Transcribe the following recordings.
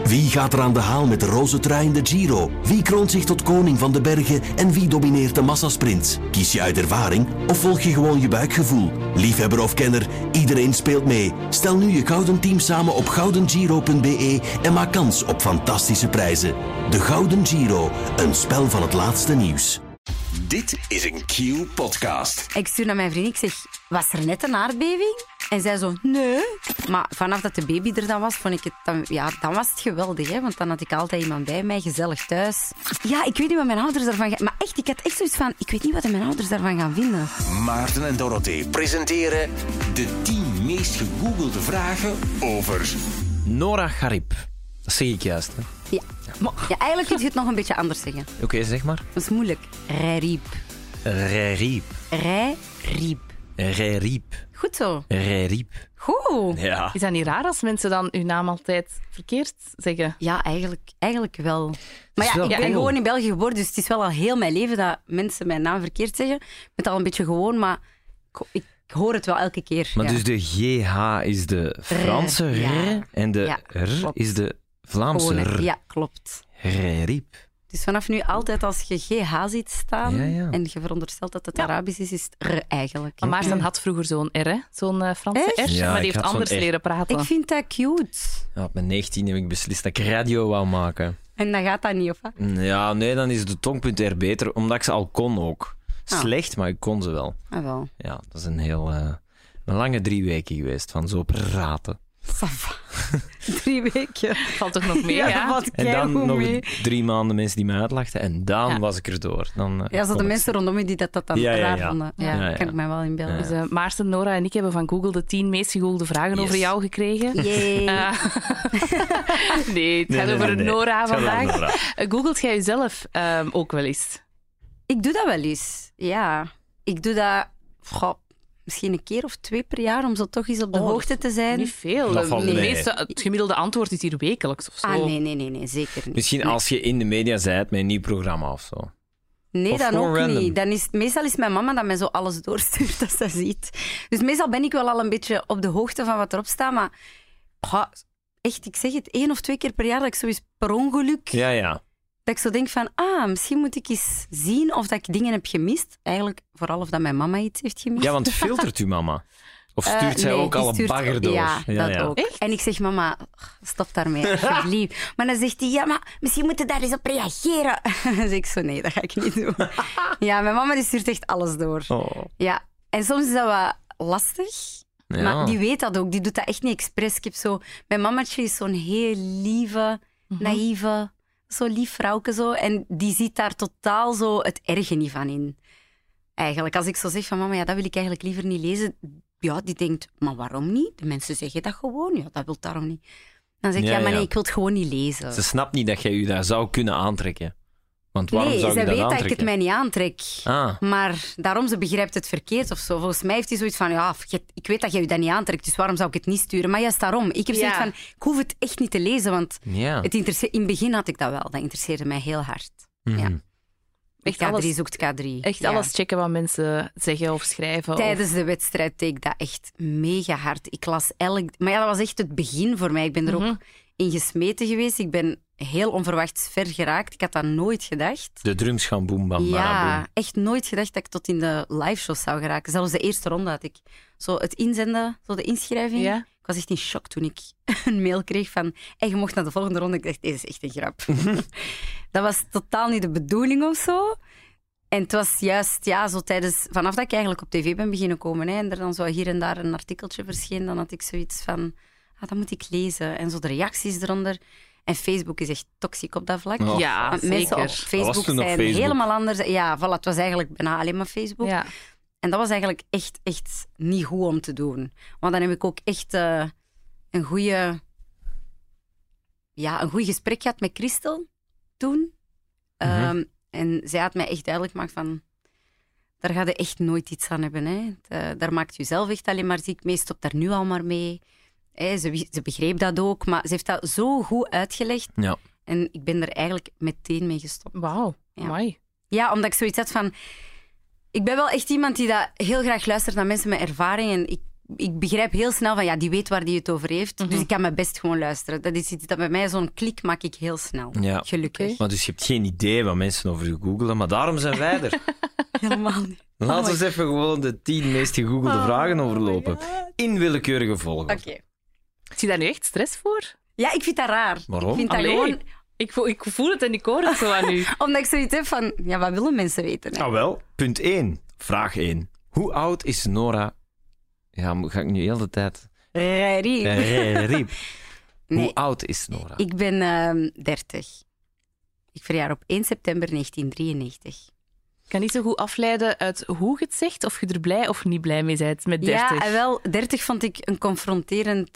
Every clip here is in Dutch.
Wie gaat er aan de haal met de roze trui in de Giro? Wie kroont zich tot koning van de bergen en wie domineert de massasprints? Kies je uit ervaring of volg je gewoon je buikgevoel? Liefhebber of kenner, iedereen speelt mee. Stel nu je Gouden Team samen op goudengiro.be en maak kans op fantastische prijzen. De Gouden Giro, een spel van het laatste nieuws. Dit is een Q-podcast. Ik stuur naar mijn vriend, ik zeg, was er net een aardbeving? En zij zo, nee. Maar vanaf dat de baby er dan was, vond ik het dan was het geweldig. Hè? Want dan had ik altijd iemand bij mij, gezellig thuis. Ja, ik weet niet wat mijn ouders daarvan gaan... Maar echt, ik had echt zoiets van, ik weet niet wat mijn ouders daarvan gaan vinden. Maarten en Dorothee presenteren de 10 meest gegoogelde vragen over... Nora Garib. Dat zeg ik juist, hè? Ja. Ja, eigenlijk kun je het nog een beetje anders zeggen. Oké, zeg maar. Dat is moeilijk. Rijriep. Rijriep. Rijriep. Rijriep. Goed zo. Rijriep. Goed. Ja. Is dat niet raar als mensen dan uw naam altijd verkeerd zeggen? Ja, eigenlijk wel. Maar ja, ik ben gewoon in België geboren, dus het is wel al heel mijn leven dat mensen mijn naam verkeerd zeggen. Ik ben het al een beetje gewoon, maar ik hoor het wel elke keer. Maar ja. dus de GH is de Franse R ja. en de Ja, R klopt. is de Vlaamse Gewoon, R. ja, klopt. Rijriep. Dus vanaf nu altijd als je GH ziet staan Ja. en je veronderstelt dat het Arabisch is het R eigenlijk. Maar Maarten had vroeger zo'n R, hè? Zo'n Franse Echt? R, Ja, maar ik die heeft had zo'n anders R. leren praten. Ik vind dat cute. Ja, op mijn 19 heb ik beslist dat ik radio wou maken. En dan gaat dat niet, of wat? Ja, nee, dan is de tong.r beter, omdat ik ze al kon ook. Slecht, maar ik kon ze wel. Ah, wel. Ja, dat is een heel... een lange 3 weken geweest van zo praten. Ça va. 3 weken. Valt toch nog mee, ja? Wat En dan nog mee. 3 maanden mensen die mij uitlachten en dan Ja. was ik erdoor. Dan, Ja, zo de mensen rondom je die dat dan raar vonden. Ja, kan ik mij wel inbeelden. Dus Maarten, Nora en ik hebben van Google de 10 meest gegoogelde vragen over jou gekregen. Yay. Nee, het gaat over Nora Het gaat over vandaag. Nora. Googelt jij jezelf ook wel eens? Ik doe dat wel eens, ja. Ik doe dat misschien een keer of 2 per jaar, om zo toch eens op de hoogte te zijn. Niet veel. Dat valt mee. Het gemiddelde antwoord is hier wekelijks of zo. Nee, zeker niet. Misschien Nee. als je in de media bent met een nieuw programma of zo. Nee, Of dan gewoon ook random. niet. Meestal is mijn mama dat mij zo alles doorstuurt dat ze ziet. Dus meestal ben ik wel al een beetje op de hoogte van wat erop staat, maar echt, ik zeg het, 1 of 2 keer per jaar dat ik zoiets per ongeluk... Ja. Dat ik zo denk van, misschien moet ik eens zien of dat ik dingen heb gemist. Eigenlijk vooral of dat mijn mama iets heeft gemist. Ja, want filtert uw mama? Of stuurt zij Nee, ook die alle stuurt- bagger door? Ja, dat ook. Echt? En ik zeg, mama, stop daarmee, alsjeblieft. Maar dan zegt hij, ja, maar misschien moet je daar eens op reageren. Dan zeg ik zo, nee, dat ga ik niet doen. Ja, mijn mama die stuurt echt alles door. Oh. Ja, en soms is dat wat lastig. Ja. Maar die weet dat ook, die doet dat echt niet expres. Ik heb zo... Mijn mamatje is zo'n heel lieve, naïeve, zo lief vrouwke zo. En die ziet daar totaal zo het erge niet van in. Eigenlijk, als ik zo zeg van mama, ja, dat wil ik eigenlijk liever niet lezen. Ja, die denkt, maar waarom niet? De mensen zeggen dat gewoon. Ja, dat wil daarom niet. Dan zeg ik, ja, maar nee, ik wil het gewoon niet lezen. Ze snapt niet dat jij je daar zou kunnen aantrekken. Want waarom Nee, zou je zij dat weet dat ik aantrekken? het mij niet aantrek. Ah. Maar daarom, ze begrijpt het verkeerd of zo. Volgens mij heeft hij zoiets van, ja, ik weet dat jij je dat niet aantrekt, dus waarom zou ik het niet sturen? Maar juist daarom. Ik heb zoiets van, ik hoef het echt niet te lezen, want Ja. in het begin had ik dat wel. Dat interesseerde mij heel hard. Mhm. Ja. Echt K3 alles- zoekt K3. Echt Ja. alles checken wat mensen zeggen of schrijven. Tijdens de wedstrijd deed ik dat echt mega hard. Ik las Maar ja, dat was echt het begin voor mij. Ik ben er ook in gesmeten geweest. Ik ben heel onverwachts ver geraakt. Ik had dat nooit gedacht. De drums gaan boem, bam, Ja, baraboem. echt nooit gedacht dat ik tot in de liveshows zou geraken. Zelfs de eerste ronde had ik. Zo het inzenden, zo de inschrijving. Ja. Ik was echt in shock toen ik een mail kreeg van je mocht naar de volgende ronde. Ik dacht, deze is echt een grap. Dat was totaal niet de bedoeling of zo. En het was juist, ja, zo vanaf dat ik eigenlijk op tv ben beginnen komen, en er dan zo hier en daar een artikeltje verscheen, dan had ik zoiets van, dat moet ik lezen. En zo de reacties eronder. En Facebook is echt toxiek op dat vlak. Oh. Ja, Want mensen zeker. op Facebook was toen op zijn Facebook? helemaal anders. Ja, voilà, het was eigenlijk bijna alleen maar Facebook. Ja. En dat was eigenlijk echt niet goed om te doen. Want dan heb ik ook echt een goed gesprek gehad met Christel toen. En zij had mij echt duidelijk gemaakt van... Daar ga je echt nooit iets aan hebben. Hè. Daar maakt je zelf echt alleen maar ziek mee. Stop daar nu al maar mee. Ze begreep dat ook, maar ze heeft dat zo goed uitgelegd. Ja. En ik ben er eigenlijk meteen mee gestopt. Wauw, Ja. mooi. Ja, omdat ik zoiets had van... Ik ben wel echt iemand die dat heel graag luistert naar mensen met ervaring. En ik ik begrijp heel snel van, die weet waar die het over heeft. Dus ik kan me best gewoon luisteren. Dat is iets dat bij mij, zo'n klik maak ik heel snel. Ja. Gelukkig. Maar dus je hebt geen idee wat mensen over je googelen, maar daarom zijn wij er. Helemaal niet. Laten we eens even gewoon de 10 meest gegoogelde vragen overlopen. In willekeurige volgorde. Oké. Zie je daar nu echt stress voor? Ja, ik vind dat raar. Waarom? Ik vind dat Allee. gewoon... Ik voel het en ik hoor het zo aan u. Omdat ik zoiets heb van, wat willen mensen weten? Hè? Nou wel, punt 1. Vraag 1. Hoe oud is Nora? Ja, ga ik nu heel de tijd... Riep. Nee, Hoe oud is Nora? ik ben 30. Ik verjaar op 1 september 1993. Ik kan niet zo goed afleiden uit hoe je het zegt, of je er blij of niet blij mee bent met 30. Ja, wel, 30 vond ik een confronterend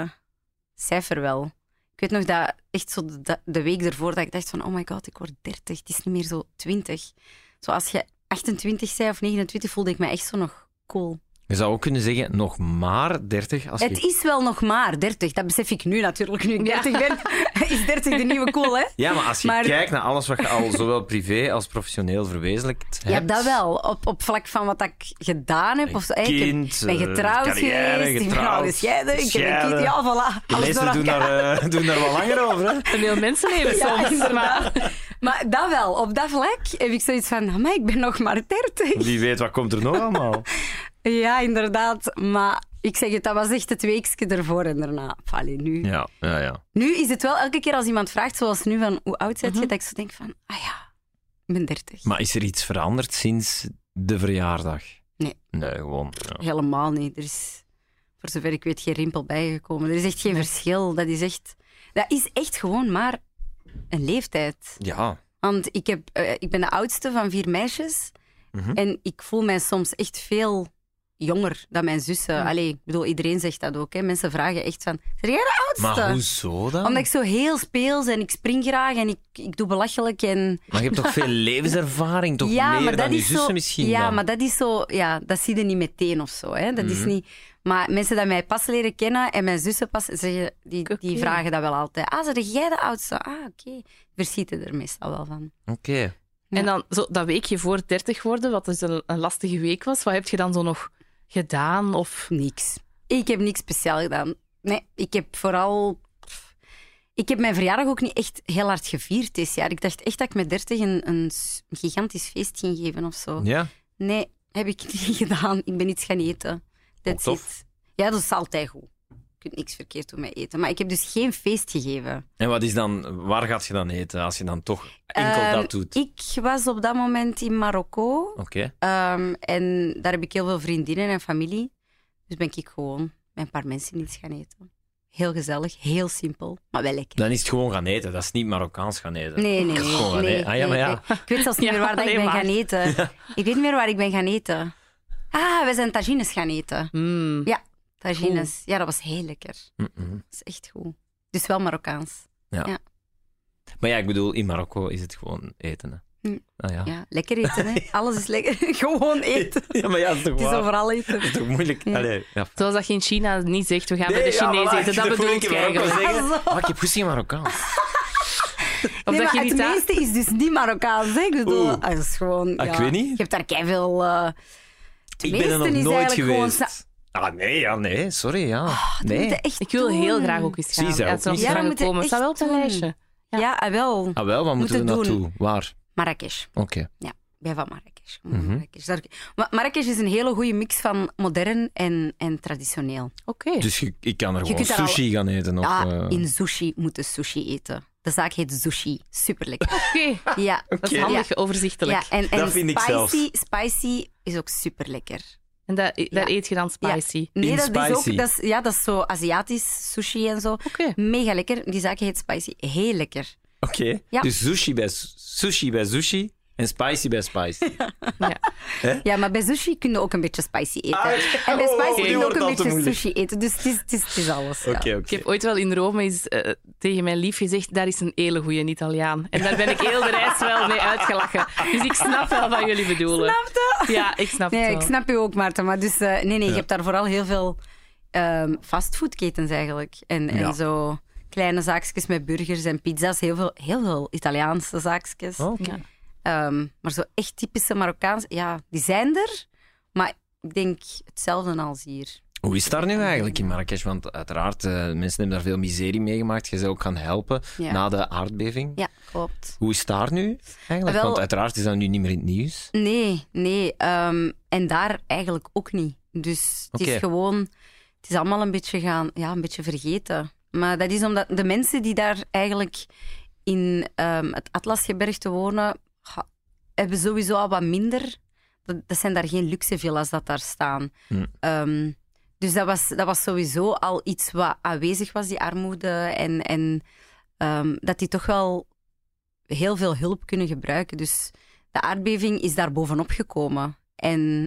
cijfer wel. Ik weet nog dat echt zo de week ervoor dat ik dacht van, oh my god, ik word 30. Het is niet meer zo 20. Zoals je 28 zei of 29, voelde ik me echt zo nog cool. Je zou ook kunnen zeggen, nog maar 30. Als Het je... is wel nog maar 30. Dat besef ik nu natuurlijk, nu ik 30 ben. Is 30 de nieuwe cool, hè? Ja, maar als je Maar- kijkt naar alles wat je al zowel privé als professioneel verwezenlijkt hebt... Ja, dat wel. Op vlak van wat ik gedaan heb. Of zo. Ik kind, ben getrouwd carrière, geweest, ik ben al getrouwd, gescheiden, ik heb een scheiden. kind. Ja, voilà. De Alles meesten door doen elkaar. daar wel langer over, hè? Een heel mensenleven Ja, soms. inderdaad. Maar Maar dat wel. Op dat vlak heb ik zoiets van, maar ik ben nog maar 30. Wie weet, wat komt er nog allemaal? Ja, inderdaad. Maar ik zeg het, dat was echt het weekje ervoor en daarna. Allee, nu. Ja. Nu is het wel elke keer als iemand vraagt, zoals nu, van hoe oud zit je, dat ik zo denk van, ik ben 30. Maar is er iets veranderd sinds de verjaardag? Nee. Nee, gewoon... Ja. Helemaal niet. Er is, voor zover ik weet, geen rimpel bijgekomen. Er is echt geen verschil. Dat is echt gewoon maar een leeftijd. Ja. Want ik ben de oudste van 4 meisjes. En ik voel mij soms echt veel jonger dan mijn zussen. Allee, ik bedoel, iedereen zegt dat ook. Hè. Mensen vragen echt van, ben jij de oudste? Maar hoezo dan? Omdat ik zo heel speels en ik spring graag en ik doe belachelijk. En... Maar je hebt toch veel levenservaring, toch Ja, meer maar dan dat je is zussen zo, misschien ja, dan? maar dat is zo... Ja, dat zie je niet meteen of zo. Hè. Dat is niet... Maar mensen die mij pas leren kennen en mijn zussen pas zeggen, die Oké. vragen dat wel altijd. Zeg jij de oudste? Oké. Verschieten er meestal wel van. Oké. Ja. En dan zo, dat weekje voor 30 worden, wat dus een lastige week was, wat heb je dan zo nog gedaan? Of... Niks. Ik heb niks speciaal gedaan. Nee, ik heb vooral... Ik heb mijn verjaardag ook niet echt heel hard gevierd dit jaar. Ik dacht echt dat ik met 30 een gigantisch feest ging geven of zo. Ja? Nee, heb ik niet gedaan. Ik ben iets gaan eten. That's tof. it. Ja, dat is altijd goed. Je kunt niks verkeerd doen met eten. Maar ik heb dus geen feest gegeven. En wat is dan... Waar gaat je dan eten, als je dan toch enkel dat doet? Ik was op dat moment in Marokko. Oké. En daar heb ik heel veel vriendinnen en familie. Dus ben ik gewoon met een paar mensen iets gaan eten. Heel gezellig, heel simpel, maar wel lekker. Dan is het gewoon gaan eten. Dat is niet Marokkaans gaan eten. Nee. Dat is gewoon gaan eten. Ah, ja, maar ja. nee. Ik weet zelfs niet meer waar dat ik alleen ben maar. gaan eten. Ik weet niet meer waar ik ben gaan eten. We zijn tagines gaan eten. Ja, tagines. Ja, dat was heel lekker. Dat is echt goed. Dus wel Marokkaans. Ja. Maar ja, ik bedoel, in Marokko is het gewoon eten. Hè. Ah, ja. Ja, lekker eten, hè. Alles is lekker. Gewoon eten. Ja, maar ja, dat is toch Het is waar? overal eten. Dat is toch moeilijk? Ja. Allee, ja. Zoals dat je in China niet zegt, we gaan Nee, bij de ja, Chinezen voilà, eten. Dat de bedoel vorige ik keer Marokko eigenlijk. zeggen. Ah, zo. Ik heb goesting in Marokkaans. Of Nee, dat maar je het niet meeste is dus niet Marokkaans. Hè. Ik bedoel, Oeh. dat is gewoon... Ik weet niet. Je hebt daar keiveel... Het Ik ben er nog meeste is nooit eigenlijk gewoon geweest. Nee, sorry, ja. We nee. moeten echt Ik wil heel doen. graag ook eens gaan. Zie, zij Ja, ook het is nog niet. niet Ja, we van moeten gekomen. Het staat wel op echt een doen. lijstje. Ja, wel. Ah, wel, waar moeten we Moeten doen. naartoe? Waar? Marrakesh. Oké. Ja, bij van Marrakesh. Mhm. Marrakesh. Marrakesh is een hele goede mix van modern en traditioneel. Oké. Dus ik kan er gewoon kunt daar al- sushi gaan eten? Of, Ja, in sushi moeten sushi eten. De zaak heet Sushi. Superlekker. Oké. Ja. Dat is handig, overzichtelijk. Ja, en Dat vind ik zelfs. spicy is ook superlekker. En daar Ja. eet je dan spicy. Nee, In dat is ook spicy. dat is zo Aziatisch sushi en zo. Oké. Mega lekker. Die zaak heet Spicy. Heel lekker. Oké. Ja. Dus sushi bij sushi en spicy bij spicy. Ja. Ja, maar bij sushi kun je ook een beetje spicy eten. En bij oh, spicy die kun je wordt ook al een te beetje moeilijk. sushi eten. Dus het is alles. Ja. Oké. Ik heb ooit wel in Rome eens tegen mijn lief gezegd, daar is een hele goeie Italiaan. En daar ben ik heel de reis wel mee uitgelachen. Dus ik snap wel wat jullie bedoelen. Snap je? Ja, ik snap het Nee, wel. ik snap je ook, Maarten. Maar dus, nee, je hebt daar vooral heel veel fastfoodketens eigenlijk. Ja. En zo kleine zaakjes met burgers en pizza's. Heel veel Italiaanse zaakjes. Oké. Ja. Maar zo echt typische Marokkaans, ja, die zijn er. Maar ik denk hetzelfde als hier. Hoe is het daar nu eigenlijk in Marrakesh? Want uiteraard, mensen hebben daar veel miserie meegemaakt. Je zou ook gaan helpen na de aardbeving. Ja, klopt. Hoe is het daar nu eigenlijk? Wel, want uiteraard is dat nu niet meer in het nieuws. Nee. En daar eigenlijk ook niet. Dus het is gewoon... Het is allemaal een beetje vergeten. Maar dat is omdat de mensen die daar eigenlijk in het Atlasgebergte wonen, hebben sowieso al wat minder. Dat zijn daar geen luxe villa's dat daar staan. Dus dat was sowieso al iets wat aanwezig was, die armoede. En dat die toch wel heel veel hulp kunnen gebruiken. Dus de aardbeving is daar bovenop gekomen. En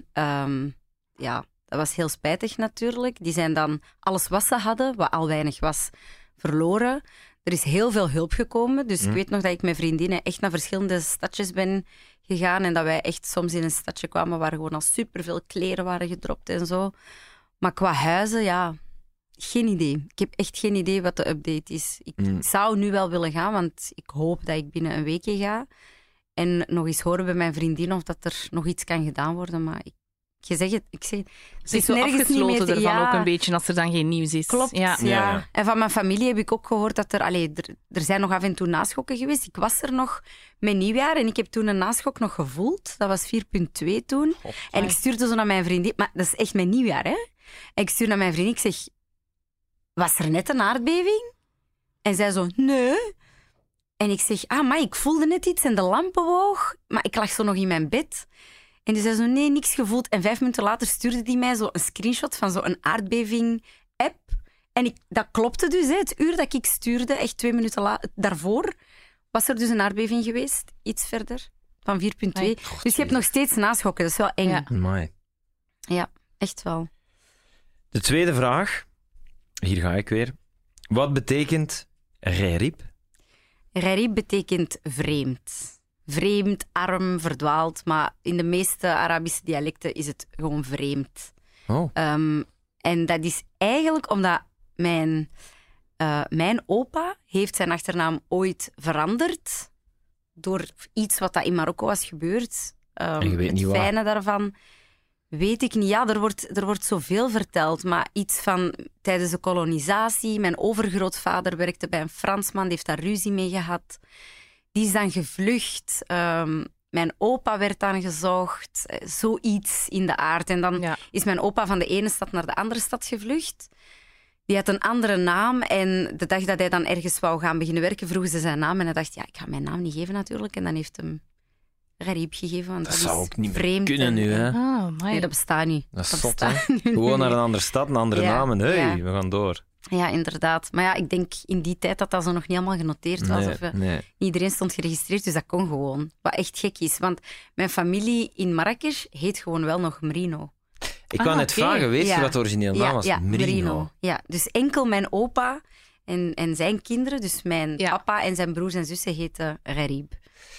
dat was heel spijtig natuurlijk. Die zijn dan alles wat ze hadden, wat al weinig was, verloren. Er is heel veel hulp gekomen. Dus ik weet nog dat ik met vriendinnen echt naar verschillende stadjes ben gegaan. En dat wij echt soms in een stadje kwamen waar gewoon al superveel kleren waren gedropt en zo. Maar qua huizen, geen idee. Ik heb echt geen idee wat de update is. Ik zou nu wel willen gaan, want ik hoop dat ik binnen een weekje ga. En nog eens horen bij mijn vriendin of dat er nog iets kan gedaan worden. Maar je zegt het, ik zeg, het is zo afgesloten ervan ook een beetje als er dan geen nieuws is. Klopt, ja. En van mijn familie heb ik ook gehoord dat er zijn nog af en toe naschokken geweest. Ik was er nog met nieuwjaar en ik heb toen een naschok nog gevoeld. Dat was 4,2 toen. En ik stuurde zo naar mijn vriendin, maar dat is echt mijn nieuwjaar, hè. En ik stuurde naar mijn vriendin, ik zeg, was er net een aardbeving? En zij zo, nee. En ik zeg, maar ik voelde net iets en de lampen woog, maar ik lag zo nog in mijn bed. En die zei zo, nee, niks gevoeld. En 5 minuten later stuurde die mij zo een screenshot van zo'n aardbeving-app. En dat klopte dus, hè. Het uur dat ik stuurde, echt 2 minuten daarvoor, was er dus een aardbeving geweest. Iets verder, van 4,2. Dus je hebt nog steeds naschokken, dat is wel eng. Ja, echt wel. De tweede vraag, hier ga ik weer. Wat betekent ghareeb? Ghareeb betekent vreemd. Vreemd, arm, verdwaald. Maar in de meeste Arabische dialecten is het gewoon vreemd. En dat is eigenlijk omdat mijn opa heeft zijn achternaam ooit veranderd door iets wat dat in Marokko was gebeurd. En je weet niet het waar. fijne daarvan weet ik niet. Ja, er wordt zoveel verteld. Maar iets van tijdens de kolonisatie. Mijn overgrootvader werkte bij een Fransman, die heeft daar ruzie mee gehad. Die is dan gevlucht. Mijn opa werd dan gezocht. Zoiets in de aard. En dan is mijn opa van de ene stad naar de andere stad gevlucht. Die had een andere naam. En de dag dat hij dan ergens wou gaan beginnen werken, vroegen ze zijn naam. En hij dacht, ik ga mijn naam niet geven natuurlijk. En dan heeft hem ghareeb gegeven. Want Dat zou is ook niet meer vreemd kunnen nu, hè? Nee, dat bestaat niet. Dat is zot, hè? Gewoon naar een andere stad, een andere naam en we gaan door. Ja, inderdaad. Maar ik denk in die tijd dat zo nog niet allemaal genoteerd was. Nee. Iedereen stond geregistreerd, dus dat kon gewoon. Wat echt gek is, want mijn familie in Marrakesh heet gewoon wel nog Merino. Ik wou net vragen, weet je wat de originele naam was? Ja, Merino. Ja, dus enkel mijn opa en zijn kinderen, dus mijn papa en zijn broers en zussen, heten ghareeb.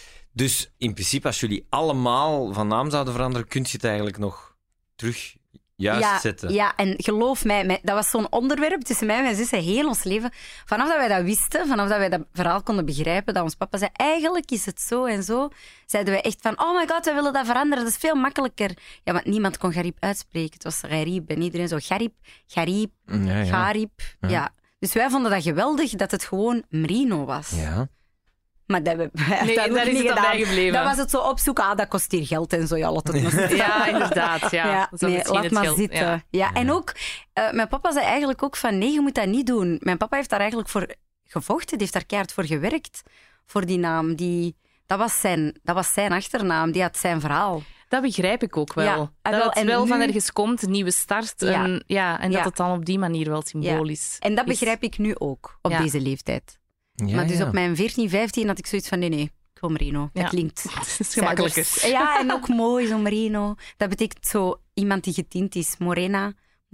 Dus in principe, als jullie allemaal van naam zouden veranderen, kun je het eigenlijk nog terug juist zetten. Ja, en geloof mij, dat was zo'n onderwerp tussen mij en mijn zussen heel ons leven. Vanaf dat wij dat wisten, vanaf dat wij dat verhaal konden begrijpen, dat ons papa zei, eigenlijk is het zo en zo, zeiden wij echt van, oh my god, wij willen dat veranderen, dat is veel makkelijker. Ja, want niemand kon ghareeb uitspreken. Het was ghareeb en iedereen zo, ghareeb, ghareeb. Ja. Dus wij vonden dat geweldig, dat het gewoon Merino was. Ja. Maar dat hebben we daar is het aan bijgebleven. Dat was het zo opzoeken. Dat kost hier geld en zo. Ja, laat het maar Ja, inderdaad. laat maar zitten. Ja. En ook, mijn papa zei eigenlijk ook van nee, je moet dat niet doen. Mijn papa heeft daar eigenlijk voor gevochten. Die heeft daar keihard voor gewerkt. Voor die naam. Dat was zijn achternaam. Die had zijn verhaal. Dat begrijp ik ook wel. Dat het wel van ergens komt, een nieuwe start. En dat het dan op die manier wel symbolisch is. En dat begrijp ik nu ook, op deze leeftijd. Maar dus op mijn 14, 15 had ik zoiets van nee, ik wil Merino. Dat klinkt gemakkelijker. Ja, en ook mooi, zo Merino. Dat betekent zo iemand die getint is. Moreno.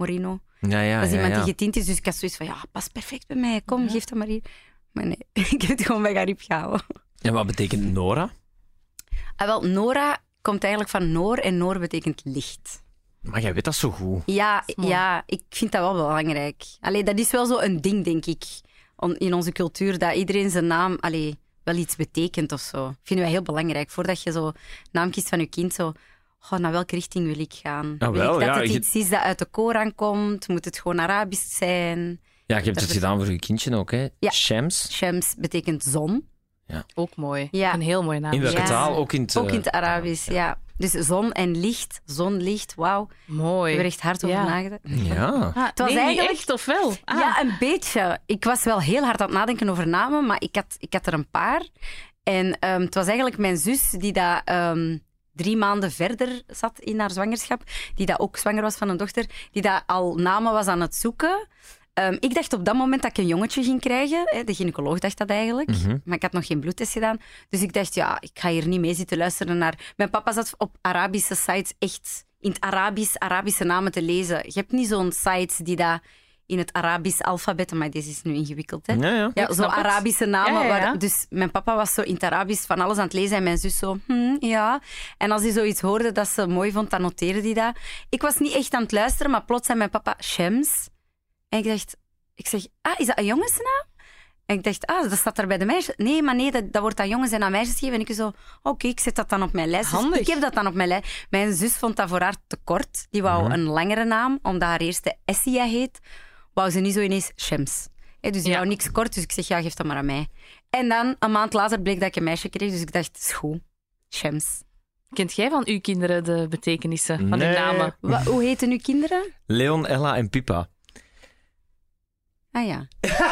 Ja, dat is iemand die getint is. Dus ik had zoiets van, past perfect bij mij. Kom, geef dat maar hier. Maar nee, ik heb het gewoon bij ghareeb gehouden. En wat betekent Nora? Wel, Nora komt eigenlijk van Noor en Noor betekent licht. Maar jij weet dat zo goed. Ja, ik vind dat wel belangrijk. Allee, dat is wel zo een ding, denk ik, in onze cultuur, dat iedereen zijn naam wel iets betekent of zo. Vinden wij heel belangrijk. Voordat je zo naam kiest van je kind, zo naar welke richting wil ik gaan? Ah, wil wel, ik dat ja, het je- iets is dat uit de Koran komt? Moet het gewoon Arabisch zijn? Ja, je hebt het gedaan voor je kindje ook, hè? Ja. Shams. Shams betekent zon. Ook mooi. Ja. Een heel mooie naam. In welke Ja. taal? Ook in het... Ook in het Arabisch, ja. Dus zon en licht. Zon, licht, wauw. Ik Mooi. heb er echt hard over Ja. nagedacht. Ja. Ah, Het was nee, eigenlijk- niet echt, of wel? Ah. Ja, een beetje. Ik was wel heel hard aan het nadenken over namen, maar ik had er een paar. En het was eigenlijk mijn zus die dat 3 maanden verder zat in haar zwangerschap, die dat ook zwanger was van een dochter, die dat al namen was aan het zoeken. Ik dacht op dat moment dat ik een jongetje ging krijgen. Hè, de gynaecoloog dacht dat eigenlijk. Maar ik had nog geen bloedtest gedaan. Dus ik dacht, ja, ik ga hier niet mee zitten luisteren naar... Mijn papa zat op Arabische sites echt in het Arabische namen te lezen. Je hebt niet zo'n sites die dat in het Arabisch alfabet... Maar deze is nu ingewikkeld, hè? Ja. Ja, Ik zo snap het. Arabische namen. Ja. Waar, dus mijn papa was zo in het Arabisch van alles aan het lezen en mijn zus zo, ja. En als hij zoiets hoorde dat ze mooi vond, dan noteerde hij dat. Ik was niet echt aan het luisteren, maar plots zei mijn papa Shams. En ik zeg, is dat een jongensnaam? En ik dacht, dat staat er bij de meisjes. Nee, maar nee, dat wordt aan jongens en aan meisjes gegeven. En ik zo, oké, ik zet dat dan op mijn lijst. Dus Handig. ik heb dat dan op mijn lijst. Mijn zus vond dat voor haar te kort. Die wou een langere naam, omdat haar eerste Essia heet. Wou ze niet zo ineens Shams. Dus die Ja. wou niks kort, dus ik zeg, ja, geef dat maar aan mij. En dan, een maand later, bleek dat ik een meisje kreeg. Dus ik dacht, is goed, Shams. Kent jij van uw kinderen de betekenissen van Nee. uw namen? Hoe heten uw kinderen? Leon, Ella en Pippa. Ah ja.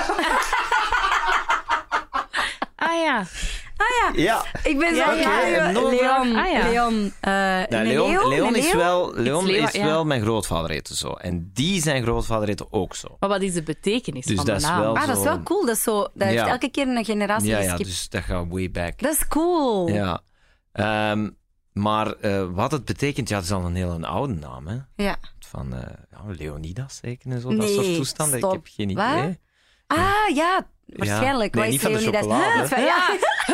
Ah ja. Ja. Ik ben zo Ja, oké. En nog een Leon. vraag? Ah, ja. Leon. Leon is wel, Ja. mijn grootvader heette zo. En die zijn grootvader heette ook zo. Maar wat is de betekenis Dus van dat de is naam? wel- Dat is wel zo- cool. Dat, is zo, dat heeft Ja. elke keer een generatie Ja, geskipt. dus dat gaat way back. Dat is cool. Ja. Maar wat het betekent, ja, het is al een hele oude naam, hè. Ja. Van Leonidas zeker en zo, dat Nee, soort toestanden. stop. Ik heb geen Wat? idee. Ah, ja. Waarschijnlijk. Nee, Wat niet is van de Leonidas? chocolade. Ja.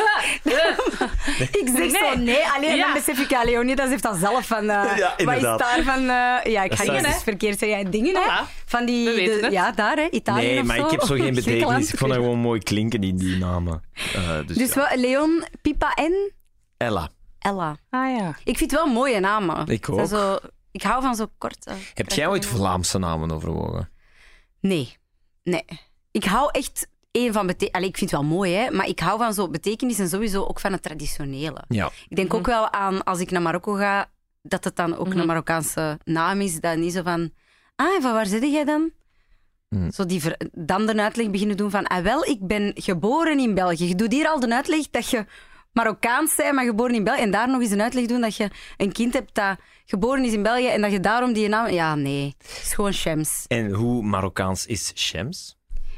Ik zeg zo nee. Alleen Ja. dan besef ik, ja, Leonidas heeft dat zelf van... wat is inderdaad. daar van... ja, ik ga staat- niet eens verkeerd zeggen. Ja, dingen, hè. Voilà. Van die... We weten het. ja, daar, hè. Italië Nee, of maar zo. ik heb zo geen Griekenland. betekenis. Ik vond dat gewoon mooi klinken in die namen. Dus ja. wat, Leon, Pippa en Ella. Ella. Ah ja. Ik vind wel mooie namen. Ik Zijn ook. Zo, ik hou van zo korte... Heb jij ooit Vlaamse namen overwogen? Nee. Ik hou echt één van betekenis. Ik vind het wel mooi, hè, maar ik hou van zo betekenis en sowieso ook van het traditionele. Ja. Ik denk ook wel aan, als ik naar Marokko ga, dat het dan ook een Marokkaanse naam is. Dat niet zo van, en van waar zit jij dan? Zo dan de uitleg beginnen doen van, wel, ik ben geboren in België. Je doet hier al de uitleg dat je Marokkaans bent, maar geboren in België. En daar nog eens een uitleg doen dat je een kind hebt dat geboren is in België en dat je daarom die naam... Ja, nee. Het is gewoon Shams. En hoe Marokkaans is Shams?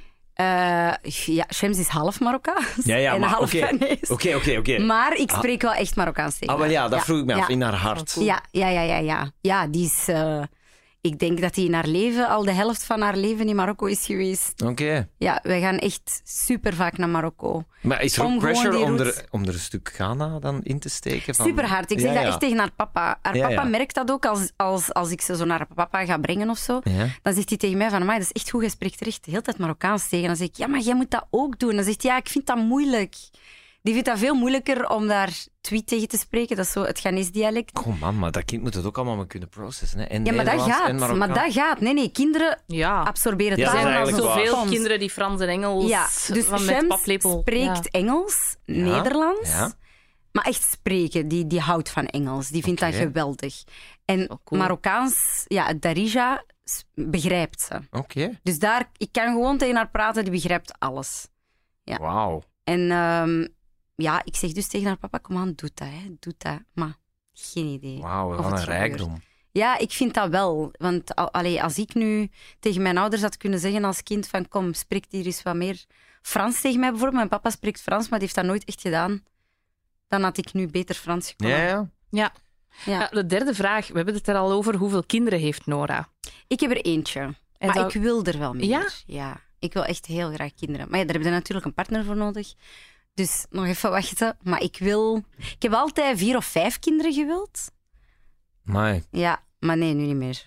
Ja, Shams is half Marokkaans. Ja, en maar half oké. Ghanese. Oké. Maar ik spreek wel echt Marokkaans tegen Ah, wel haar. ja, dat vroeg ik me af. In haar hart. Ja. Ja, die is... ik denk dat die in haar leven, al de helft van haar leven in Marokko is geweest. Oké. Ja, wij gaan echt super vaak naar Marokko. Maar is er Om ook gewoon pressure die om roots- om er een stuk Ghana dan in te steken? Van... Super hard. Ik zeg dat echt tegen haar papa. Haar Ja, papa ja. merkt dat ook als ik ze zo naar haar papa ga brengen of zo. Ja. Dan zegt hij tegen mij van, amai, dat is echt goed, jij spreekt er echt de hele tijd Marokkaans tegen. Dan zeg ik, ja, maar jij moet dat ook doen. Dan zegt hij, ja, ik vind dat moeilijk. Die vindt dat veel moeilijker om daar tweet tegen te spreken. Dat is zo het Ghanese dialect. Kom man, maar dat kind moet het ook allemaal maar kunnen processen. Hè? En Ja, maar dat Nederlands en gaat. Marokkaans. Maar dat gaat. Nee, kinderen Ja. absorberen Ja, dat is taal als eigenlijk een waar. Zoveel spons. kinderen die Frans en Engels Ja, dus van met Shams paplepel. spreekt Engels, Nederlands. Ja. Maar echt spreken, die houdt van Engels. Die vindt Oké. dat geweldig. En Oh, cool. Marokkaans, ja, Darija begrijpt ze. Oké. Dus daar, ik kan gewoon tegen haar praten, die begrijpt alles. Ja. Wauw. En ja, ik zeg dus tegen haar papa, kom aan, doe dat, hè, doe dat. Maar geen idee. Wauw, of wat het een gebeurt. rijkdom. Ja, ik vind dat wel. Want als ik nu tegen mijn ouders had kunnen zeggen als kind van kom, spreek hier eens wat meer Frans tegen mij bijvoorbeeld. Mijn papa spreekt Frans, maar die heeft dat nooit echt gedaan. Dan had ik nu beter Frans gekomen. Ja. Ja. Ja. Ja, de derde vraag. We hebben het er al over. Hoeveel kinderen heeft Nora? Ik heb er eentje. En Maar zou- ik wil er wel meer. Ja? Ja, ik wil echt heel graag kinderen. Maar ja, daar heb je natuurlijk een partner voor nodig. Dus nog even wachten. Maar ik heb altijd 4 of 5 kinderen gewild. Maar Ja, maar nee, nu niet meer.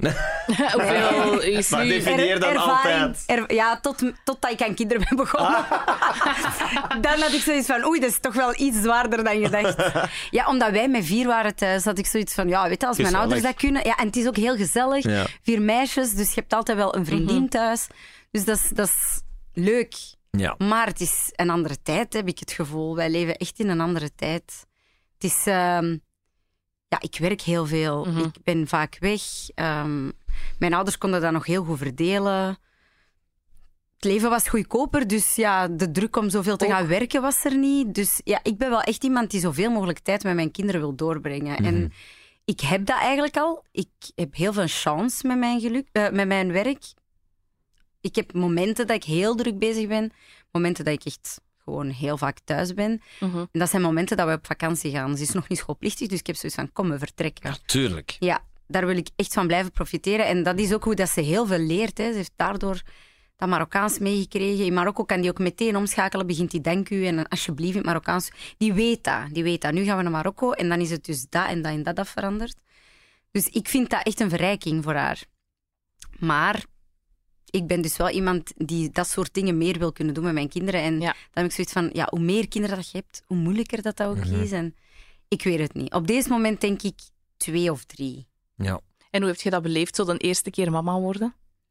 Hoeveel is Maar nu... definieer dan altijd. Totdat ik aan kinderen ben begonnen. Dan had ik zoiets van, oei, dat is toch wel iets zwaarder dan gedacht. Ja, omdat wij met 4 waren thuis, had ik zoiets van, ja, weet je, als mijn ouders dat kunnen... Ja, en het is ook heel gezellig. Ja. 4 meisjes, dus je hebt altijd wel een vriendin thuis. Dus dat is leuk. Ja. Maar het is een andere tijd, heb ik het gevoel. Wij leven echt in een andere tijd. Het is... ik werk heel veel. Ik ben vaak weg. Mijn ouders konden dat nog heel goed verdelen. Het leven was goedkoper, dus ja, de druk om zoveel te gaan werken was er niet. Dus ja, ik ben wel echt iemand die zoveel mogelijk tijd met mijn kinderen wil doorbrengen. En ik heb dat eigenlijk al. Ik heb heel veel chance met mijn werk. Ik heb momenten dat ik heel druk bezig ben. Momenten dat ik echt gewoon heel vaak thuis ben. En dat zijn momenten dat we op vakantie gaan. Ze is nog niet schoolplichtig, dus ik heb zoiets van, kom, we vertrekken. Natuurlijk. Ja, daar wil ik echt van blijven profiteren. En dat is ook hoe dat ze heel veel leert. Hè. Ze heeft daardoor dat Marokkaans meegekregen. In Marokko kan die ook meteen omschakelen, begint die dank u en alsjeblieft in het Marokkaans. Die weet dat. Nu gaan we naar Marokko en dan is het dus dat en dat en dat veranderd. Dus ik vind dat echt een verrijking voor haar. Maar ik ben dus wel iemand die dat soort dingen meer wil kunnen doen met mijn kinderen. En dan heb ik zoiets van, ja, hoe meer kinderen dat je hebt, hoe moeilijker dat ook is. En ik weet het niet. Op deze moment denk ik 2 of 3. Ja. En hoe heb je dat beleefd, zo de eerste keer mama worden?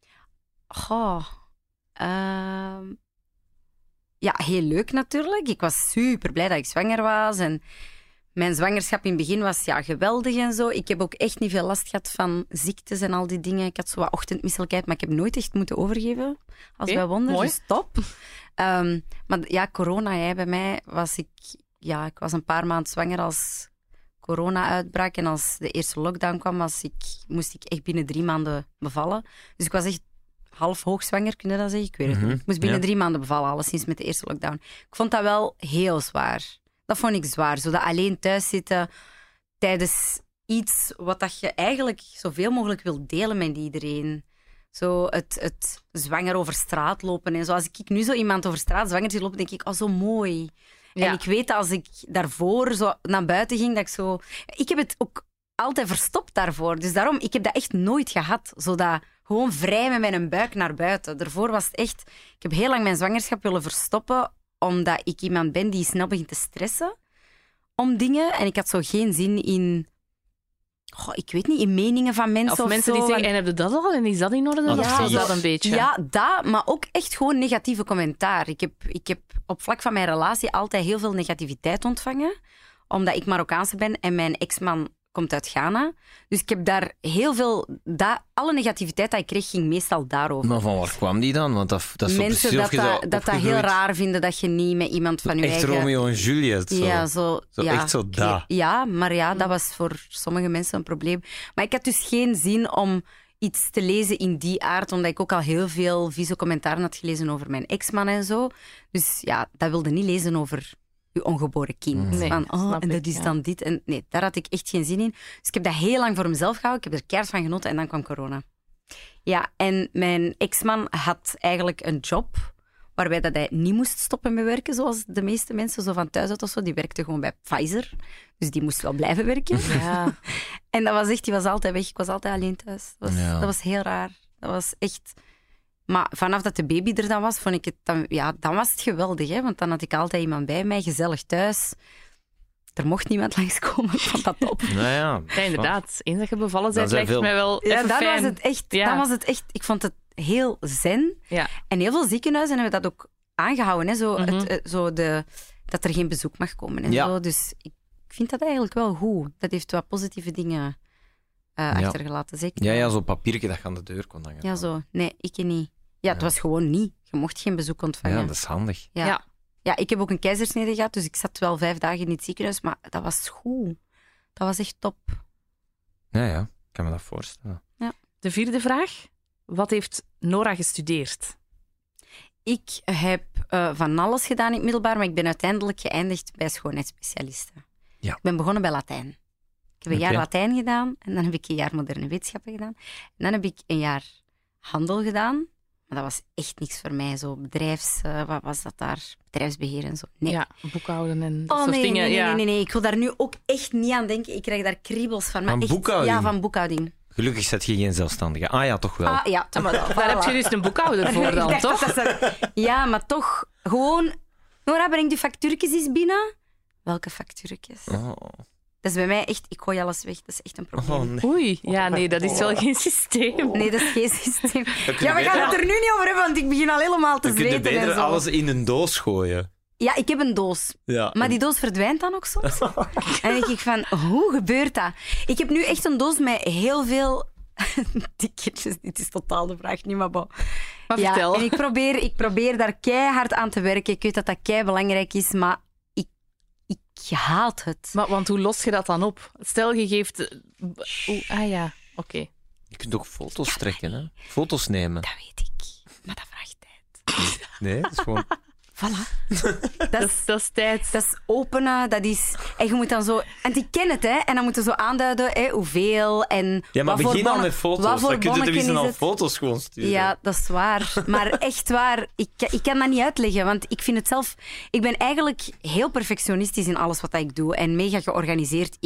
Heel leuk natuurlijk. Ik was super blij dat ik zwanger was. En mijn zwangerschap in het begin was geweldig en zo. Ik heb ook echt niet veel last gehad van ziektes en al die dingen. Ik had zo wat ochtendmisselijkheid, maar ik heb nooit echt moeten overgeven als bij wonder. Mooi. Dus top. Maar ja, corona, bij mij was ik was een paar maanden zwanger als corona uitbrak. En als de eerste lockdown kwam, moest ik echt binnen 3 maanden bevallen. Dus ik was echt half hoogzwanger, kun je dat zeggen? Ik weet het niet. Ik moest binnen 3 maanden bevallen, alleszins met de eerste lockdown. Ik vond dat wel heel zwaar. Dat vond ik zwaar. Zo dat alleen thuis zitten tijdens iets wat dat je eigenlijk zoveel mogelijk wilt delen met iedereen. Zo het zwanger over straat lopen. En zo. Als ik nu zo iemand over straat zwanger zie lopen, denk ik, zo mooi. Ja. En ik weet dat als ik daarvoor zo naar buiten ging, dat ik zo... Ik heb het ook altijd verstopt daarvoor. Dus daarom, ik heb dat echt nooit gehad. Zodat gewoon vrij met mijn buik naar buiten. Daarvoor was het echt... Ik heb heel lang mijn zwangerschap willen verstoppen, omdat ik iemand ben die snel begint te stressen om dingen. En ik had zo geen zin in... ik weet niet, in meningen van mensen of mensen zo. Die zeggen, en heb je dat al? En is dat in orde? Of zo dat een beetje? Ja, dat, maar ook echt gewoon negatieve commentaar. Ik heb op vlak van mijn relatie altijd heel veel negativiteit ontvangen, omdat ik Marokkaanse ben en mijn ex-man komt uit Ghana. Dus ik heb daar heel veel... alle negativiteit die ik kreeg, ging meestal daarover. Maar van waar kwam die dan? Want dat is mensen zo precies dat heel raar vinden dat je niet met iemand van je echt eigen... Romeo en Juliet. Zo. Ja, zo echt zo dat. Ja, maar dat was voor sommige mensen een probleem. Maar ik had dus geen zin om iets te lezen in die aard, omdat ik ook al heel veel vieze commentaren had gelezen over mijn ex-man en zo. Dus ja, dat wilde niet lezen over je ongeboren kind. Nee, en dat is dan dit. En nee, daar had ik echt geen zin in. Dus ik heb dat heel lang voor mezelf gehouden. Ik heb er keihard van genoten en dan kwam corona. Ja, en mijn ex-man had eigenlijk een job waarbij dat hij niet moest stoppen met werken, zoals de meeste mensen zo van thuis uit of zo. Die werkte gewoon bij Pfizer. Dus die moest wel blijven werken. Ja. En dat was echt, die was altijd weg. Ik was altijd alleen thuis. Dat was heel raar. Dat was echt... Maar vanaf dat de baby er dan was, vond ik het dan was het geweldig. Hè? Want dan had ik altijd iemand bij mij, gezellig thuis. Er mocht niemand langskomen. Ik vond dat top. Ja, inderdaad. Eens dat je bevallen bent, lijkt mij wel even dan fijn. Dan was het echt... Ik vond het heel zen. Ja. En heel veel ziekenhuizen hebben dat ook aangehouden. Hè? Dat er geen bezoek mag komen. En zo. Dus ik vind dat eigenlijk wel goed. Dat heeft wat positieve dingen achtergelaten. Zeker. Ja, zo'n papiertje dat je aan de deur kon hangen. Ja, zo. Nee, ik niet. Ja, het was gewoon niet. Je mocht geen bezoek ontvangen. Ja, dat is handig. Ja, ik heb ook een keizersnede gehad, dus ik zat wel 5 dagen in het ziekenhuis, maar dat was goed. Dat was echt top. Ja, ik kan me dat voorstellen. Ja. De 4e vraag. Wat heeft Nora gestudeerd? Ik heb van alles gedaan in het middelbaar, maar ik ben uiteindelijk geëindigd bij schoonheidsspecialisten. Ja. Ik ben begonnen bij Latijn. Ik heb een jaar Latijn gedaan en dan heb ik een jaar moderne wetenschappen gedaan. En dan heb ik een jaar handel gedaan. Maar dat was echt niks voor mij. Zo wat was dat daar? Bedrijfsbeheer en zo. Nee. Ja, boekhouden en dat soort dingen. Nee. Ik wil daar nu ook echt niet aan denken. Ik krijg daar kriebels van. Van boekhouding? Ja, van boekhouding. Gelukkig zet je geen zelfstandige. Ah ja, toch wel. Ah, ja, Maar daar heb je dus een boekhouder voor dan, Ik dacht toch? Ja, maar toch gewoon... Nora, breng die factuurtjes eens binnen. Welke factuurtjes? Oh. Dat is bij mij echt... Ik gooi alles weg. Dat is echt een probleem. Oh, nee. Oei, ja, nee, dat is wel geen systeem. Nee, dat is geen systeem. kun je Ja, we gaan beter- het er nu niet over hebben, want ik begin al helemaal te Dan kun je zweten en beter zo. alles in een doos gooien. Ja, ik heb een doos. Ja. Maar die doos verdwijnt dan ook soms. En dan denk ik van, hoe gebeurt dat? Ik heb nu echt een doos met heel veel ticketjes. Dit is totaal de vraag niet, maar bon. Maar Ja, vertel. en ik probeer daar keihard aan te werken. Ik weet dat dat keibelangrijk is, maar ik haat het. Want hoe los je dat dan op? Stel, je geeft... ah ja, oké. Je kunt ook foto's trekken, hè? Foto's nemen. Dat weet ik, maar dat vraagt tijd. Nee, dat is gewoon... Voilà. Dat is tijd. Dat is openen, dat is... En je moet dan zo... En die kennen het, hè. En dan moeten ze zo aanduiden, hè, hoeveel en... Ja, maar wat voor begin al bonnen- met foto's. wat voor Dan kun je bonneken tenminste is al het? foto's gewoon sturen. Ja, dat is waar. Maar echt waar. Ik kan dat niet uitleggen, want ik vind het zelf... Ik ben eigenlijk heel perfectionistisch in alles wat ik doe. En mega georganiseerd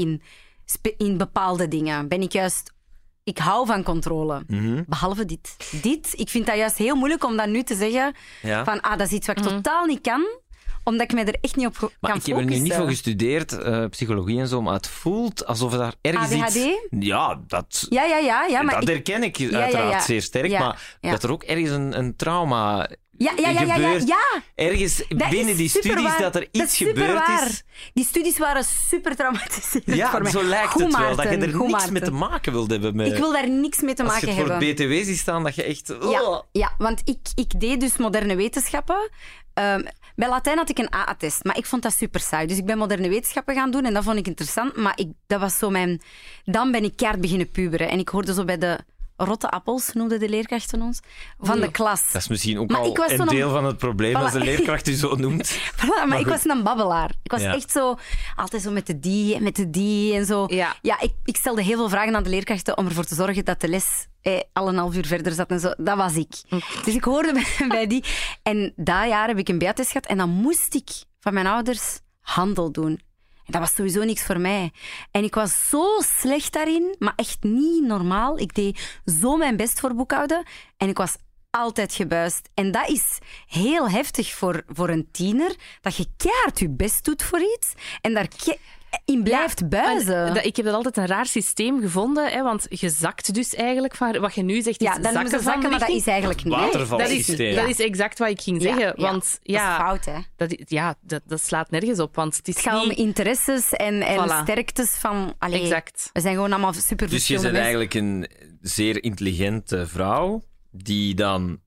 in bepaalde dingen. Ben ik juist... Ik hou van controle. Behalve dit. Ik vind dat juist heel moeilijk om dat nu te zeggen. Ja. Van, dat is iets wat ik totaal niet kan. Omdat ik me er echt niet op kan Maar ik heb er nu niet focussen. voor gestudeerd, psychologie en zo, maar het voelt alsof er daar ergens ADHD? iets... Ja, dat... Ja, maar dat herken ik uiteraard zeer sterk, Ja, maar ja. dat er ook ergens een trauma Ja. gebeurt. Ergens Dat binnen is die superwaar. studies dat er Dat iets is gebeurd superwaar. is. Die studies waren super traumatiserend Ja, voor mij. zo lijkt Goed, het wel. Dat je Maarten, er goed, niks mee te Maarten. maken wilt hebben. Met, Ik wil daar niks mee te als maken je het voor hebben. BTW ziet staan, dat je echt... Ja, want ik deed dus moderne wetenschappen. Bij Latijn had ik een AA-test, maar ik vond dat super saai. Dus ik ben moderne wetenschappen gaan doen en dat vond ik interessant. Maar dat was zo mijn... Dan ben ik keihard beginnen puberen. En ik hoorde zo bij de rotte appels, noemden de leerkrachten ons, van de klas. Dat is misschien ook Maar al ik was een zo nog- deel van het probleem als de Voilà. leerkracht u zo noemt. Voilà, maar ik was een babbelaar. Ik was Ja. echt zo... Altijd zo met de die en met de die en zo. Ja. Ik stelde heel veel vragen aan de leerkrachten om ervoor te zorgen dat de les al een half uur verder zat en zo. Dat was ik. Dus ik hoorde bij die. En dat jaar heb ik een BA-test gehad en dan moest ik van mijn ouders handel doen. En dat was sowieso niks voor mij. En ik was zo slecht daarin, maar echt niet normaal. Ik deed zo mijn best voor boekhouden en ik was altijd gebuist. En dat is heel heftig voor een tiener, dat je keihard je best doet voor iets en daar in blijft buizen. Ik heb dat altijd een raar systeem gevonden, hè, want je zakt dus eigenlijk van wat je nu zegt. Ja, is dan noemen ze zakken, maar dat richting. is eigenlijk niet. Watervalsysteem. Dat is exact wat ik ging zeggen. Want dat is fout, hè. Dat slaat nergens op. Want het is Het gaat om niet... interesses en Voilà. sterktes van... Allee, Exact. we zijn gewoon allemaal super Dus je verschillende bent mensen. eigenlijk een zeer intelligente vrouw die dan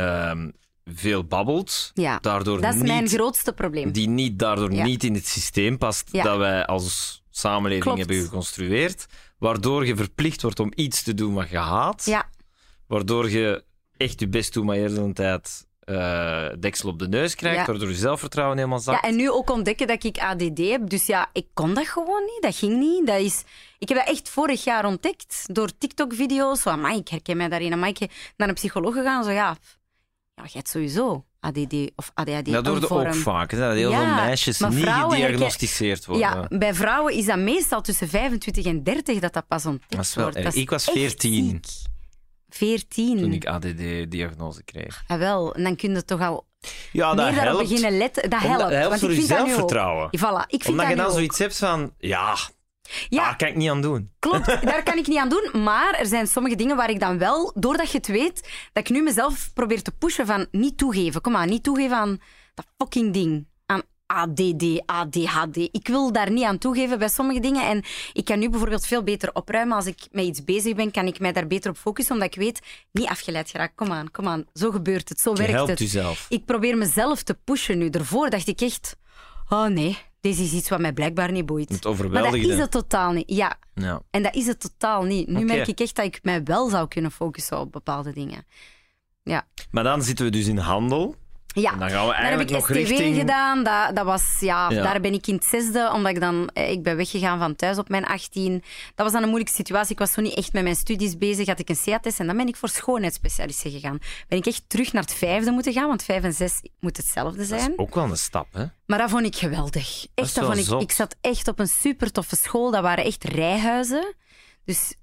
veel babbelt. Ja, daardoor dat is niet, mijn grootste probleem. die daardoor Ja. niet in het systeem past Ja. dat wij als samenleving Klopt. hebben geconstrueerd. Waardoor je verplicht wordt om iets te doen wat je haat. Ja, Waardoor je echt je best doet, maar eerder een tijd deksel op de neus krijgt. Ja. Waardoor je zelfvertrouwen helemaal zakt. ja, en nu ook ontdekken dat ik ADD heb. Dus ja, ik kon dat gewoon niet. Dat ging niet. Ik heb dat echt vorig jaar ontdekt. Door TikTok-video's. Zo, amai, ik herken mij daarin. Amai, ik naar een psycholoog gegaan. Zo, ja, je hebt sowieso ADD of ADHD. Dat hoorde een vorm. ook vaak. Hè, dat heel Ja, veel meisjes maar niet vrouwen gediagnosticeerd worden. Ja, bij vrouwen is dat meestal tussen 25 en 30 dat pas ontdekt Dat is wel wordt. erg. Dat is Ik was echt 14. ziek. 14? Toen ik ADD-diagnose kreeg. Ah, wel, en dan kun je toch al Ja, dat meer daarop helpt. beginnen letten. Dat Omdat- helpt. dat helpt want voor ik je vind dat nu ook. zelfvertrouwen. Voilà, ik vind Omdat je dat dan nu zoiets hebt van... Ja, Ja. daar kan ik niet aan doen. Klopt, daar kan ik niet aan doen. Maar er zijn sommige dingen waar ik dan wel, doordat je het weet, dat ik nu mezelf probeer te pushen van niet toegeven. Kom aan, niet toegeven aan dat fucking ding. Aan ADD, ADHD. Ik wil daar niet aan toegeven bij sommige dingen. En ik kan nu bijvoorbeeld veel beter opruimen. Als ik met iets bezig ben, kan ik mij daar beter op focussen. Omdat ik weet, niet afgeleid geraakt. Kom aan. Zo gebeurt het. Zo Je werkt helpt het. jezelf. Ik probeer mezelf te pushen nu. Daarvoor dacht ik echt... Oh nee, dit is iets wat mij blijkbaar niet boeit. Het Maar dat overweldigde. is het totaal niet. Ja, Ja. en dat is het totaal niet. Nu Oké. merk ik echt dat ik mij wel zou kunnen focussen op bepaalde dingen. Ja. Maar dan zitten we dus in handel. Ja, En dan gaan we daar heb eigenlijk ik nog STW richting... gedaan. Dat was, Ja. Daar ben ik in het 6e, omdat ik ben weggegaan van thuis op mijn 18. Dat was dan een moeilijke situatie. Ik was zo niet echt met mijn studies bezig. Had ik een CA-test en dan ben ik voor schoonheidsspecialisten gegaan. Ben ik echt terug naar het 5e moeten gaan, want 5 en 6 moet hetzelfde Dat zijn. is ook wel een stap, hè? Maar dat vond ik geweldig. is Echt, wel zot. ik zat echt op een super toffe school. Dat waren echt rijhuizen. Dus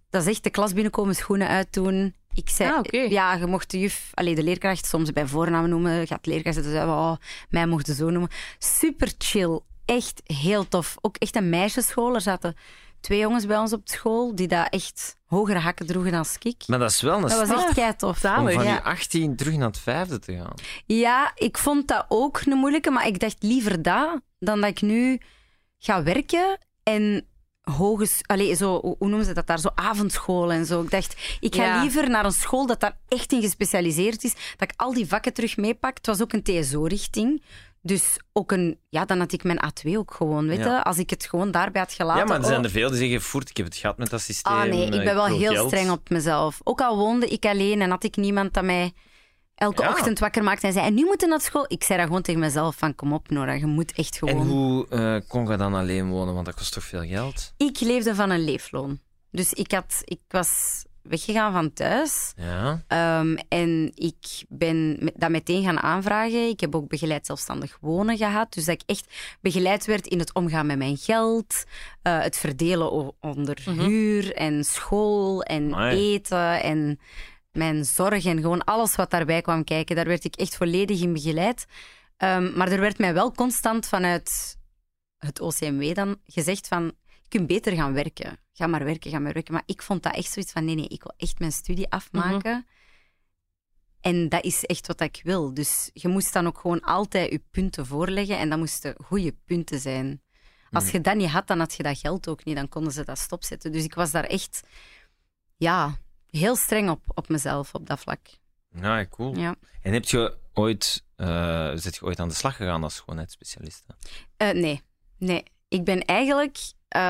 dat is echt de klas binnenkomen, schoenen uitdoen. Ik zei, ja, je mocht de juf, de leerkracht soms bij voornaam noemen. Je gaat de leerkracht zeggen, mij mocht je zo noemen. Super chill. Echt heel tof. Ook echt een meisjesschool. Er zaten 2 jongens bij ons op school die daar echt hogere hakken droegen dan ik. Maar dat is wel een Dat was echt keitof. Om van je 18 terug naar het 5e te gaan. Ja, ik vond dat ook een moeilijke, maar ik dacht liever dat dan dat ik nu ga werken en hoe noemen ze dat daar? Zo avondschool en zo. Ik dacht, ik ga liever naar een school dat daar echt in gespecialiseerd is, dat ik al die vakken terug meepak. Het was ook een TSO-richting. Dus ook dan had ik mijn A2 ook gewoon, weet je. Als ik het gewoon daarbij had gelaten... Ja, maar er zijn er veel die zeggen, voert, ik heb het gehad met dat systeem. Nee, ik ben wel heel streng op mezelf. Ook al woonde ik alleen en had ik niemand dat mij elke ochtend wakker maakte en zei, en nu moet je naar school. Ik zei dat gewoon tegen mezelf, van kom op Nora, je moet echt gewoon... En hoe kon je dan alleen wonen? Want dat kost toch veel geld? Ik leefde van een leefloon. Dus ik was weggegaan van thuis. Ja. En ik ben dat meteen gaan aanvragen. Ik heb ook begeleid zelfstandig wonen gehad. Dus dat ik echt begeleid werd in het omgaan met mijn geld. Het verdelen onder huur en school en eten en mijn zorg. En gewoon alles wat daarbij kwam kijken. Daar werd ik echt volledig in begeleid. Maar er werd mij wel constant vanuit het OCMW dan gezegd van... Je kunt beter gaan werken. Ga maar werken. Maar ik vond dat echt zoiets van... Nee, ik wil echt mijn studie afmaken. En dat is echt wat ik wil. Dus je moest dan ook gewoon altijd je punten voorleggen. En dat moesten goede punten zijn. Als je dat niet had, dan had je dat geld ook niet. Dan konden ze dat stopzetten. Dus ik was daar echt... heel streng op mezelf op dat vlak. Ja, cool. Ja. En heb je ooit... zit je ooit aan de slag gegaan als schoonheidsspecialiste? Nee. Ik ben eigenlijk...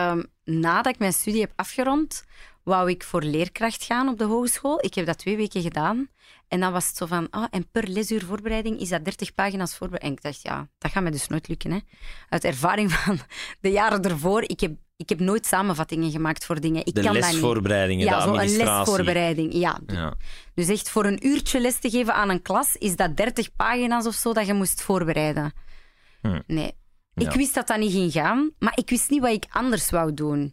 nadat ik mijn studie heb afgerond, wou ik voor leerkracht gaan op de hogeschool. Ik heb dat 2 weken gedaan. En dan was het zo van, en per lesuur voorbereiding is dat 30 pagina's voorbereiding. En ik dacht, dat gaat me dus nooit lukken. Hè. Uit ervaring van de jaren ervoor, ik heb nooit samenvattingen gemaakt voor dingen. Ik kan lesvoorbereidingen, dat niet. de administratie. Ja, zo'n lesvoorbereiding. Ja. Dus echt voor een uurtje les te geven aan een klas, is dat 30 pagina's of zo dat je moest voorbereiden. Nee. Ik wist dat dat niet ging gaan, maar ik wist niet wat ik anders wou doen.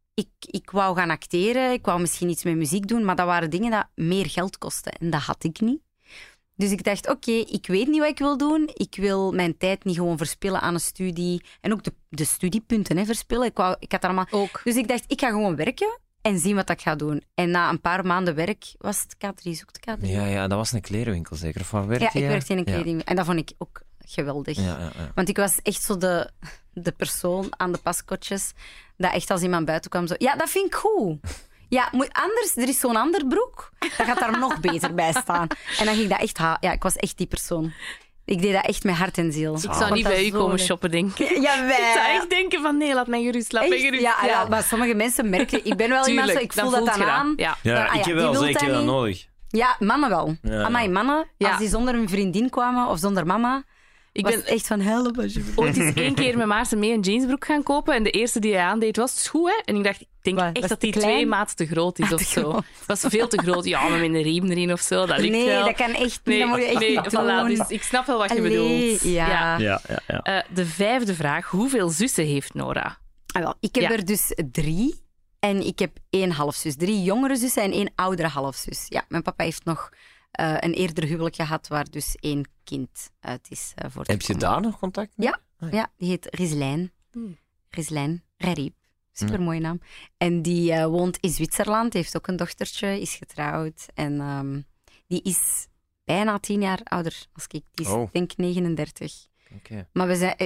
Ik wou gaan acteren, ik wou misschien iets met muziek doen, maar dat waren dingen dat meer geld kosten. En dat had ik niet. Dus ik dacht, oké, ik weet niet wat ik wil doen. Ik wil mijn tijd niet gewoon verspillen aan een studie. En ook de studiepunten verspillen. Ik had allemaal... Ook. Dus ik dacht, ik ga gewoon werken en zien wat ik ga doen. En na een paar maanden werk was het K3, zoekt K3. Ja, dat was een klerenwinkel zeker? Of waar werkte je? Ja, ik werkte in een kledingwinkel. En dat vond ik ook geweldig. Ja. Want ik was echt zo de persoon aan de paskotjes dat echt als iemand buiten kwam zo... Ja, dat vind ik goed. Ja, anders, er is zo'n ander broek. Dat gaat daar nog beter bij staan. En dan ging ik dat echt... Ja, ik was echt die persoon. Ik deed dat echt met hart en ziel. Ik zou niet bij u komen shoppen, denk ik. Jawel. Ik zou echt denken van, nee, laat mij gerust. Ja, maar sommige mensen merken... Ik ben wel iemand zo, ik voel dat dan aan. Ja, ik heb wel zeker dat nodig. Ja, mannen wel. Ja. Amai, mannen, als die zonder een vriendin kwamen of zonder mama... Ik ben echt van help alsjeblieft. Ooit eens 1 keer met Maarten mee een jeansbroek gaan kopen en de eerste die hij aandeed was goed, hè? En ik denk echt dat die 2 maten te groot is of zo. Het was veel te groot. Ja, maar met een riem erin of zo, dat lukt wel. Nee, dat kan echt niet. Dat moet je echt niet doen. Dus ik snap wel wat je bedoelt. Ja. De 5e vraag. Hoeveel zussen heeft Nora? Ik heb er dus 3. En ik heb 1 halfzus. 3 jongere zussen en 1 oudere halfzus. Ja, mijn papa heeft nog... een eerder huwelijk gehad waar dus 1 kind uit is voor te Heb je daar nog contact mee? Ja, die heet Rislijn. Rislijn Rariep. Supermooie naam. En die woont in Zwitserland, heeft ook een dochtertje, is getrouwd. En die is bijna 10 jaar ouder als ik. Die is denk 39. Okay. Maar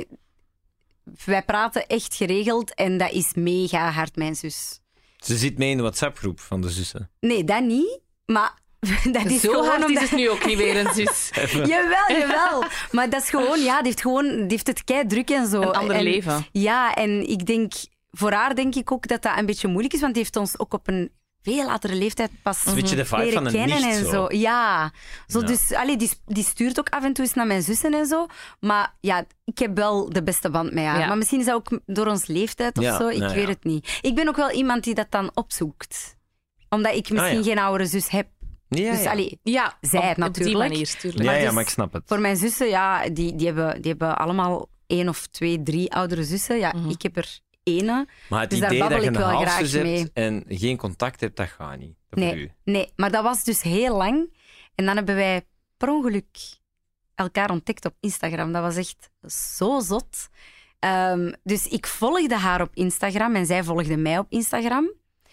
wij praten echt geregeld en dat is mega hard mijn zus. Ze zit mee in de WhatsApp-groep van de zussen? Nee, dat niet. Maar... Dat is zo gewoon hard omdat... is het nu ook niet weer een zus. Jawel. Maar dat is gewoon, die heeft het kei druk en zo. Een ander leven. Ja, en voor haar denk ik ook dat dat een beetje moeilijk is, want die heeft ons ook op een veel latere leeftijd pas een beetje de vibe leren van een kennen nicht, en zo. Ja. Dus die stuurt ook af en toe eens naar mijn zussen en zo. Maar ja, ik heb wel de beste band met haar. Ja. Maar misschien is dat ook door ons leeftijd of zo. Ik weet het niet. Ik ben ook wel iemand die dat dan opzoekt. Omdat ik misschien geen oudere zus heb. Ja, dus zij het natuurlijk. Ja, maar ik snap het. Voor mijn zussen, die hebben allemaal 1 of 2, 3 oudere zussen. Ja, ik heb er ene. Maar het Dus daar idee dat babbel je ik een wel halfzus graag mee. hebt en geen contact hebt, dat gaat niet. Dat voor u. Nee, maar dat was dus heel lang. En dan hebben wij per ongeluk elkaar ontdekt op Instagram. Dat was echt zo zot. Dus ik volgde haar op Instagram en zij volgde mij op Instagram.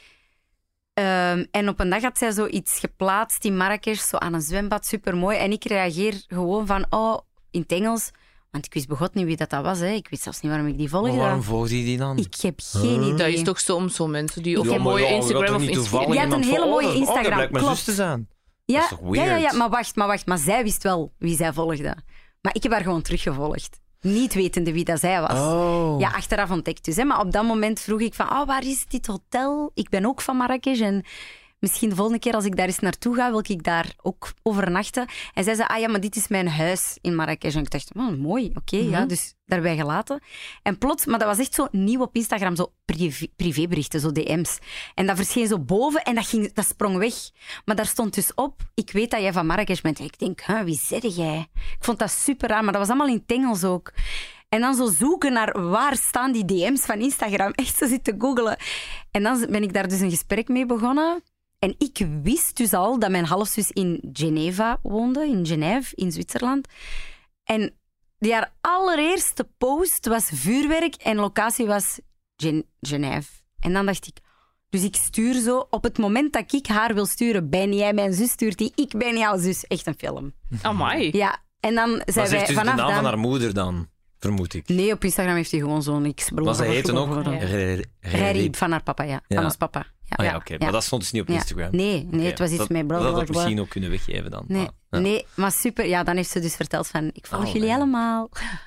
En op een dag had zij zoiets geplaatst in Marrakesh, zo aan een zwembad, supermooi. En ik reageer gewoon van, in het Engels. Want ik wist begot niet wie dat was. Hè. Ik wist zelfs niet waarom ik die volgde. Maar waarom volgde je die dan? Ik heb geen idee. Dat is toch soms zo mensen die op heb een mooie Instagram of Instagram... Je had een hele mooie Instagram, dat blijkt mijn klopt. zus te zijn. Ja, Dat is toch weird? ja, maar wacht. Maar zij wist wel wie zij volgde. Maar ik heb haar gewoon teruggevolgd. Niet wetende wie dat zij was. Oh. Ja, achteraf ontdekt dus. Hè. Maar op dat moment vroeg ik van, waar is dit hotel? Ik ben ook van Marrakesh en misschien de volgende keer als ik daar eens naartoe ga, wil ik daar ook overnachten. En zij zei, ja, maar dit is mijn huis in Marrakesh. En ik dacht, mooi, oké, ja, dus daarbij gelaten. En plots, maar dat was echt zo nieuw op Instagram, zo privéberichten, zo DM's. En dat verscheen zo boven en dat sprong weg. Maar daar stond dus op, ik weet dat jij van Marrakesh bent. En ik denk, wie zeg jij? Ik vond dat super raar, maar dat was allemaal in het Engels ook. En dan zo zoeken naar waar staan die DM's van Instagram. Echt zo zitten googelen. En dan ben ik daar dus een gesprek mee begonnen. En ik wist dus al dat mijn halfzus in Geneva woonde, in Genève, in Zwitserland. En haar allereerste post was vuurwerk en locatie was Genève. En dan dacht ik, dus ik stuur zo, op het moment dat ik haar wil sturen, ben jij mijn zus, stuurt die, ik ben jouw zus. Echt een film. Amai. Ja, en dan zijn wij dus vanaf de naam dan... van haar moeder dan, vermoed ik. Nee, op Instagram heeft hij gewoon zo'n Maar ze heette ook Rerib van haar papa, ja. Van ons papa. Ja, oké. Maar dat stond dus niet op Instagram. Nee, het was iets met Dat had ik misschien ook kunnen weggeven dan. Nee, maar super. Ja, dan heeft ze dus verteld van, ik volg jullie allemaal.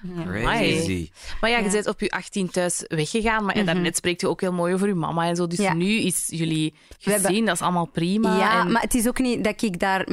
Crazy. Maar je bent op je 18 thuis weggegaan, maar daarnet spreekt je ook heel mooi over je mama en zo. Dus nu is jullie gezien, dat is allemaal prima. Ja, maar het is ook niet dat ik daar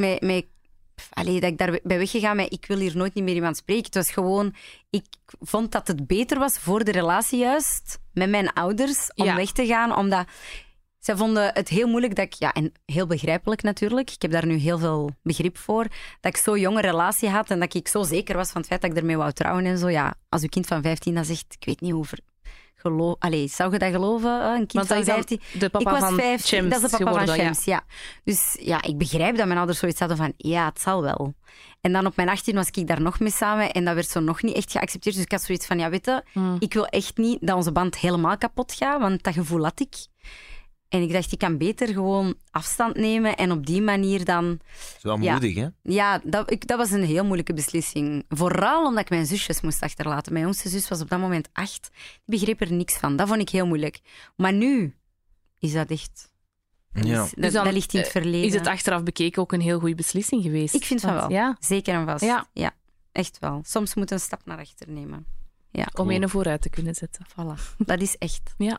dat ik daar ben weggegaan met ik wil hier nooit niet meer iemand spreken. Het was gewoon, ik vond dat het beter was voor de relatie juist met mijn ouders om weg te gaan, omdat zij vonden het heel moeilijk dat ik, en heel begrijpelijk natuurlijk, ik heb daar nu heel veel begrip voor, dat ik zo'n jonge relatie had en dat ik zo zeker was van het feit dat ik ermee wou trouwen en zo. Ja, als uw kind van 15 dan zegt, ik weet niet hoe zou je dat geloven? Een kind van 15? De papa ik was van 15, Shams dat is de papa geworden, van Shams, ja. Dus ja, ik begrijp dat mijn ouders zoiets hadden van, ja, het zal wel. En dan op mijn 18 was ik daar nog mee samen en dat werd zo nog niet echt geaccepteerd. Dus ik had zoiets van, ja, weet je, ik wil echt niet dat onze band helemaal kapot gaat, want dat gevoel had ik. En ik dacht, ik kan beter gewoon afstand nemen en op die manier dan... Dat is wel moedig, hè? Ja, dat was een heel moeilijke beslissing. Vooral omdat ik mijn zusjes moest achterlaten. Mijn jongste zus was op dat moment 8. Die begreep er niks van. Dat vond ik heel moeilijk. Maar nu is dat echt... Ja. Dus dat ligt in het verleden. Is het achteraf bekeken ook een heel goede beslissing geweest? Ik vind van wel. Ja. Zeker en vast. Ja. Echt wel. Soms moet je een stap naar achter nemen. Ja. Om een vooruit te kunnen zetten. Voilà. Dat is echt. Ja.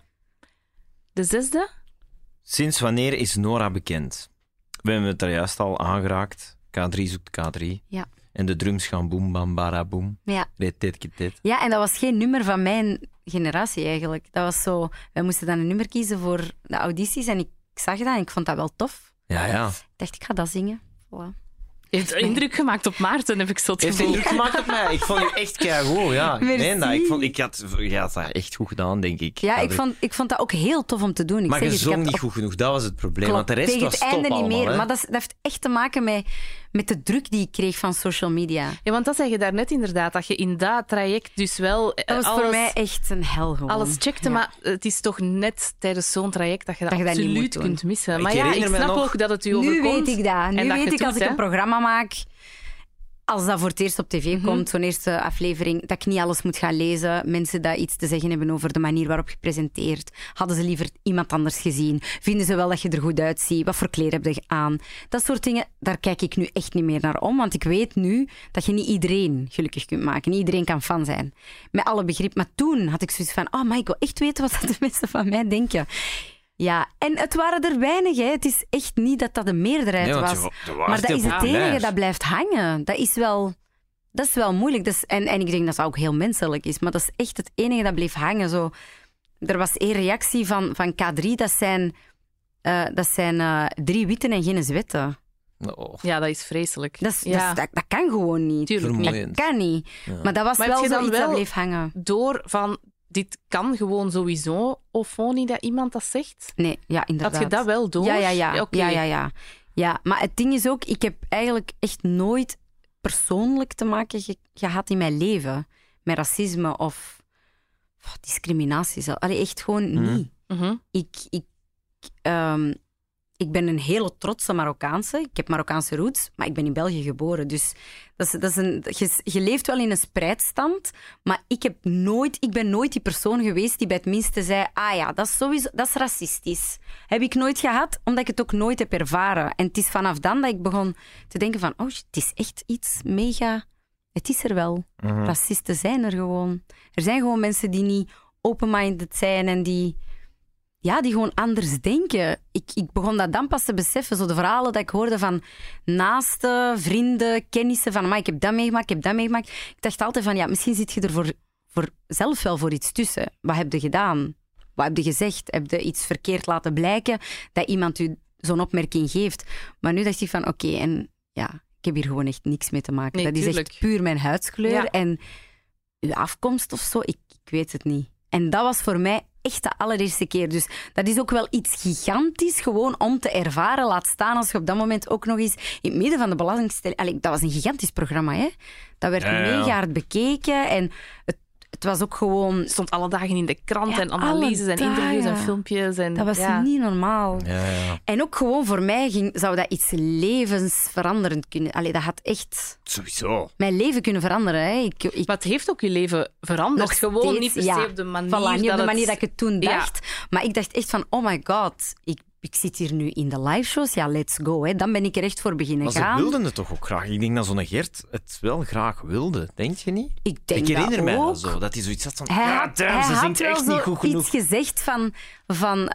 De 6e? Sinds wanneer is Nora bekend? We hebben het er juist al aangeraakt. K3 zoekt K3. Ja. En de drums gaan boem, bam, bara, boem. Ja. Ret. Ja, en dat was geen nummer van mijn generatie eigenlijk. Dat was zo... Wij moesten dan een nummer kiezen voor de audities en ik zag dat en ik vond dat wel tof. Ja. Ik dacht, ik ga dat zingen. Voilà. Je hebt indruk gemaakt op Maarten, heb ik zo het Heeft gevoel. indruk gemaakt op mij. Ik vond je echt keigoed, ja. Ik had dat echt goed gedaan, denk ik. Ja, ik vond dat ook heel tof om te doen. Maar je zong niet goed genoeg, dat was het probleem. Klopt, want de rest tegen was het top einde niet allemaal, meer. hè. Maar dat heeft echt te maken met de druk die ik kreeg van social media. Ja, want dat zei je daarnet inderdaad, dat je in dat traject dus wel Dat was voor mij echt een hel gewoon. alles checkte, maar het is toch net tijdens zo'n traject dat je dat je dat niet moet absoluut doen. kunt missen. Ik Maar ja, ik herinner me snap nog- ook dat het u Nu overkomt. weet ik dat. Nu en dat weet je ik als doet, ik hè. een programma maak... Als dat voor het eerst op tv komt, zo'n eerste aflevering, dat ik niet alles moet gaan lezen. Mensen die iets te zeggen hebben over de manier waarop je presenteert. Hadden ze liever iemand anders gezien? Vinden ze wel dat je er goed uitziet? Wat voor kleren heb je aan? Dat soort dingen, daar kijk ik nu echt niet meer naar om. Want ik weet nu dat je niet iedereen gelukkig kunt maken. Niet iedereen kan fan zijn. Met alle begrip. Maar toen had ik zoiets van, oh, maar ik wil echt weten wat de mensen van mij denken. Ja, en het waren er weinig. Hè. Het is echt niet dat dat de meerderheid Nee, want was. je was Maar dat heel is het populair. enige dat blijft hangen. Dat is wel moeilijk. En ik denk dat dat ook heel menselijk is. Maar dat is echt het enige dat bleef hangen. Zo. Er was één reactie van K3. Dat zijn 3 witten en geen zwetten. Oh. Ja, dat is vreselijk. Dat kan gewoon niet. Tuurlijk niet. Dat kan niet. Maar dat was Maar wel heb je dan zoiets dat wel bleef hangen. Door van dit kan gewoon sowieso, of niet dat iemand dat zegt? Nee, ja, inderdaad. Had je dat wel door? Ja. Okay. Ja, maar het ding is ook, ik heb eigenlijk echt nooit persoonlijk te maken gehad in mijn leven met racisme of discriminatie. Allee, echt gewoon niet. Mm-hmm. Ik ben een hele trotse Marokkaanse. Ik heb Marokkaanse roots, maar ik ben in België geboren. Dus je leeft wel in een spreidstand, maar ik ben nooit die persoon geweest die bij het minste zei, dat is racistisch. Heb ik nooit gehad, omdat ik het ook nooit heb ervaren. En het is vanaf dan dat ik begon te denken van, het is echt iets mega... Het is er wel. Mhm. Racisten zijn er gewoon. Er zijn gewoon mensen die niet open-minded zijn en die gewoon anders denken. Ik begon dat dan pas te beseffen. Zo de verhalen dat ik hoorde van naasten, vrienden, kennissen. Van, maar ik heb dat meegemaakt. Ik dacht altijd van, misschien zit je er voor zelf wel voor iets tussen. Wat heb je gedaan? Wat heb je gezegd? Heb je iets verkeerd laten blijken dat iemand u zo'n opmerking geeft? Maar nu dacht ik van, ik heb hier gewoon echt niks mee te maken. Nee, dat is echt puur mijn huidskleur. Ja. En uw afkomst of zo, ik weet het niet. En dat was voor mij echt de allereerste keer. Dus dat is ook wel iets gigantisch gewoon om te ervaren. Laat staan als je op dat moment ook nog eens in het midden van de belangstelling... dat was een gigantisch programma, hè. Dat werd mega hard bekeken en het was ook gewoon... Het stond alle dagen in de krant en analyses en interviews en filmpjes. En, dat was niet normaal. Ja. En ook gewoon voor mij zou dat iets levensveranderend kunnen... dat had echt... Sowieso. Mijn leven kunnen veranderen. Hè. Maar het heeft ook je leven veranderd. Nog gewoon steeds, niet per se op de manier niet op de manier dat het... ik het toen dacht. Maar ik dacht echt van, oh my god, ik zit hier nu in de liveshows. Ja, let's go. Hè. Dan ben ik er echt voor beginnen gaan. Maar ze wilden het toch ook graag? Ik denk dat zo'n Geert het wel graag wilde. Denk je niet? Ik herinner dat mij dat zo. Dat hij zoiets had van... Hij ze had zingt wel echt niet goed genoeg. iets gezegd van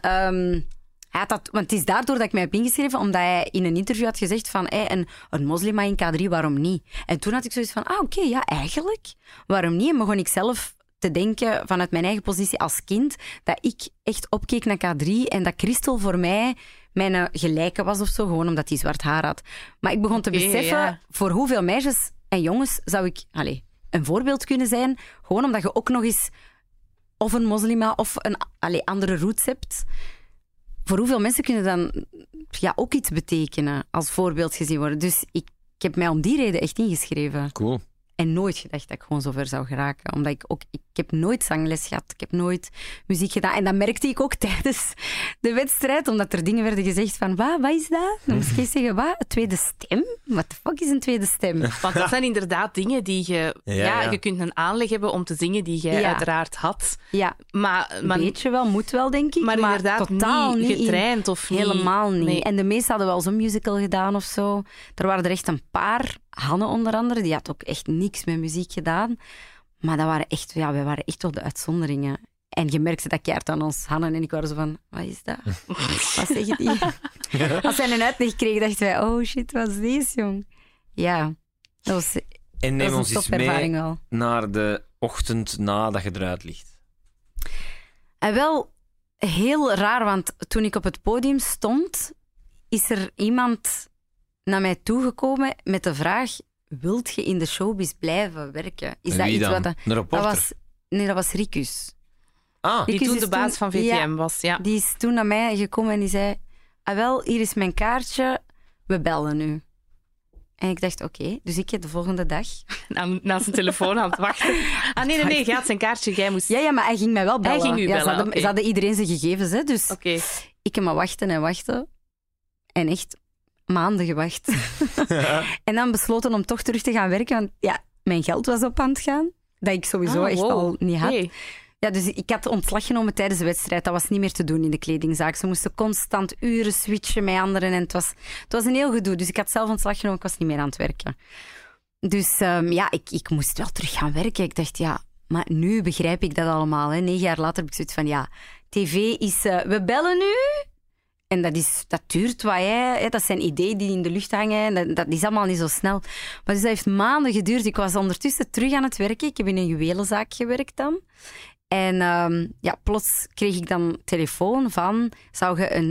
hij had dat, want het is daardoor dat ik mij heb ingeschreven, omdat hij in een interview had gezegd van een moslima in K3, waarom niet? En toen had ik zoiets van, eigenlijk, waarom niet? En begon ik zelf te denken vanuit mijn eigen positie als kind, dat ik echt opkeek naar K3 en dat Christel voor mij mijn gelijke was of zo, gewoon omdat hij zwart haar had. Maar ik begon te beseffen, voor hoeveel meisjes en jongens zou ik een voorbeeld kunnen zijn, gewoon omdat je ook nog eens of een moslima of een andere roots hebt. Voor hoeveel mensen kunnen dan ook iets betekenen als voorbeeld gezien worden. Dus ik heb mij om die reden echt ingeschreven. Cool. En nooit gedacht dat ik gewoon zover zou geraken. Omdat ik heb nooit zangles gehad. Ik heb nooit muziek gedaan. En dat merkte ik ook tijdens de wedstrijd. Omdat er dingen werden gezegd van, wat is dat? Dan moest ik zeggen, wat? Een tweede stem? What the fuck is een tweede stem? Want dat zijn inderdaad dingen die je... Je kunt een aanleg hebben om te zingen die jij uiteraard had. Ja, maar, een beetje wel, moet wel, denk ik. Maar inderdaad totaal niet getraind of niet. Helemaal niet. Nee. En de meesten hadden wel zo'n musical gedaan of zo. Er waren er echt een paar... Hanne onder andere, die had ook echt niks met muziek gedaan. Maar dat waren echt, wij waren echt wel de uitzonderingen. En je merkte dat keihard aan ons. Hanne en ik waren zo van, wat is dat? Wat zeggen die? Als wij een uitleg kregen, dachten wij, oh shit, wat is deze, jong? Ja, dat was En neem ons eens mee wel. naar de ochtend nadat je eruit ligt. En wel heel raar, want toen ik op het podium stond, is er iemand naar mij toegekomen met de vraag, wilt je in de showbiz blijven werken? Is dat iets dan? wat... Een reporter? Dat was Ricus. Ah, Die toen de baas van VTM was, ja. Die is toen naar mij gekomen en die zei, hier is mijn kaartje, we bellen nu. En ik dacht, oké. Dus ik de volgende dag... Naast zijn telefoon aan het wachten. Nee, je had zijn kaartje, jij moest... Ja, maar hij ging mij wel bellen. Hij ging u bellen, ze hadden iedereen zijn gegevens, hè, dus ik heb maar wachten en wachten. En echt maanden gewacht. En dan besloten om toch terug te gaan werken, want mijn geld was op aan het gaan. Dat ik sowieso echt al niet had. Okay. Ja, dus ik had ontslag genomen tijdens de wedstrijd. Dat was niet meer te doen in de kledingzaak. Ze moesten constant uren switchen met anderen. En het was een heel gedoe. Dus ik had zelf ontslag genomen. Ik was niet meer aan het werken. Dus ik moest wel terug gaan werken. Ik dacht, maar nu begrijp ik dat allemaal. Hè. 9 jaar later heb ik zoiets van, tv is... we bellen nu. En dat duurt wat, hè. Dat zijn ideeën die in de lucht hangen. Dat is allemaal niet zo snel. Maar dus dat heeft maanden geduurd. Ik was ondertussen terug aan het werken. Ik heb in een juwelenzaak gewerkt dan. En plots kreeg ik dan telefoon van... Zou je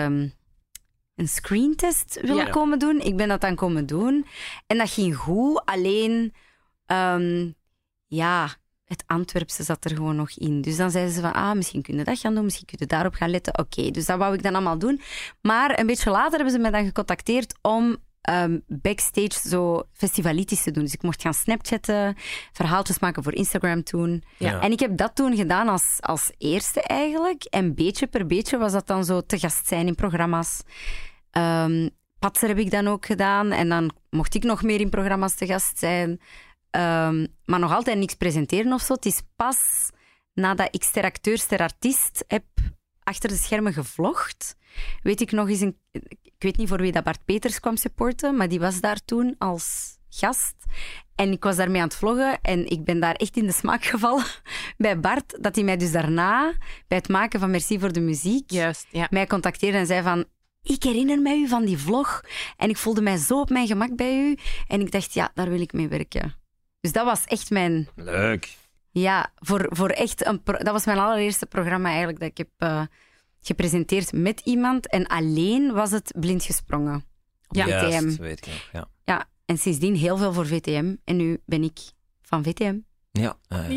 een screentest willen komen doen? Ik ben dat dan komen doen. En dat ging goed. Alleen... het Antwerpse zat er gewoon nog in. Dus dan zeiden ze van, misschien kun je dat gaan doen, misschien kun je daarop gaan letten. Oké, dus dat wou ik dan allemaal doen. Maar een beetje later hebben ze mij dan gecontacteerd om backstage zo festivalitis te doen. Dus ik mocht gaan Snapchatten, verhaaltjes maken voor Instagram toen. Ja. En ik heb dat toen gedaan als eerste eigenlijk. En beetje per beetje was dat dan zo te gast zijn in programma's. Patser heb ik dan ook gedaan. En dan mocht ik nog meer in programma's te gast zijn. Maar nog altijd niks presenteren of zo. Het is pas nadat ik ster acteur, ster artiest heb achter de schermen gevlogd. Weet ik nog eens ik weet niet voor wie dat Bart Peters kwam supporten, maar die was daar toen als gast. En ik was daarmee aan het vloggen en ik ben daar echt in de smaak gevallen bij Bart, dat hij mij dus daarna, bij het maken van Merci voor de muziek, mij contacteerde en zei van, ik herinner mij u van die vlog en ik voelde mij zo op mijn gemak bij u. En ik dacht, ja, daar wil ik mee werken. Dus dat was echt mijn... Leuk. Ja, voor echt dat was mijn allereerste programma eigenlijk dat ik heb gepresenteerd met iemand. En alleen was het Blind Gesprongen op VTM. Dat weet ik nog, ja, en sindsdien heel veel voor VTM. En nu ben ik van VTM. Ja.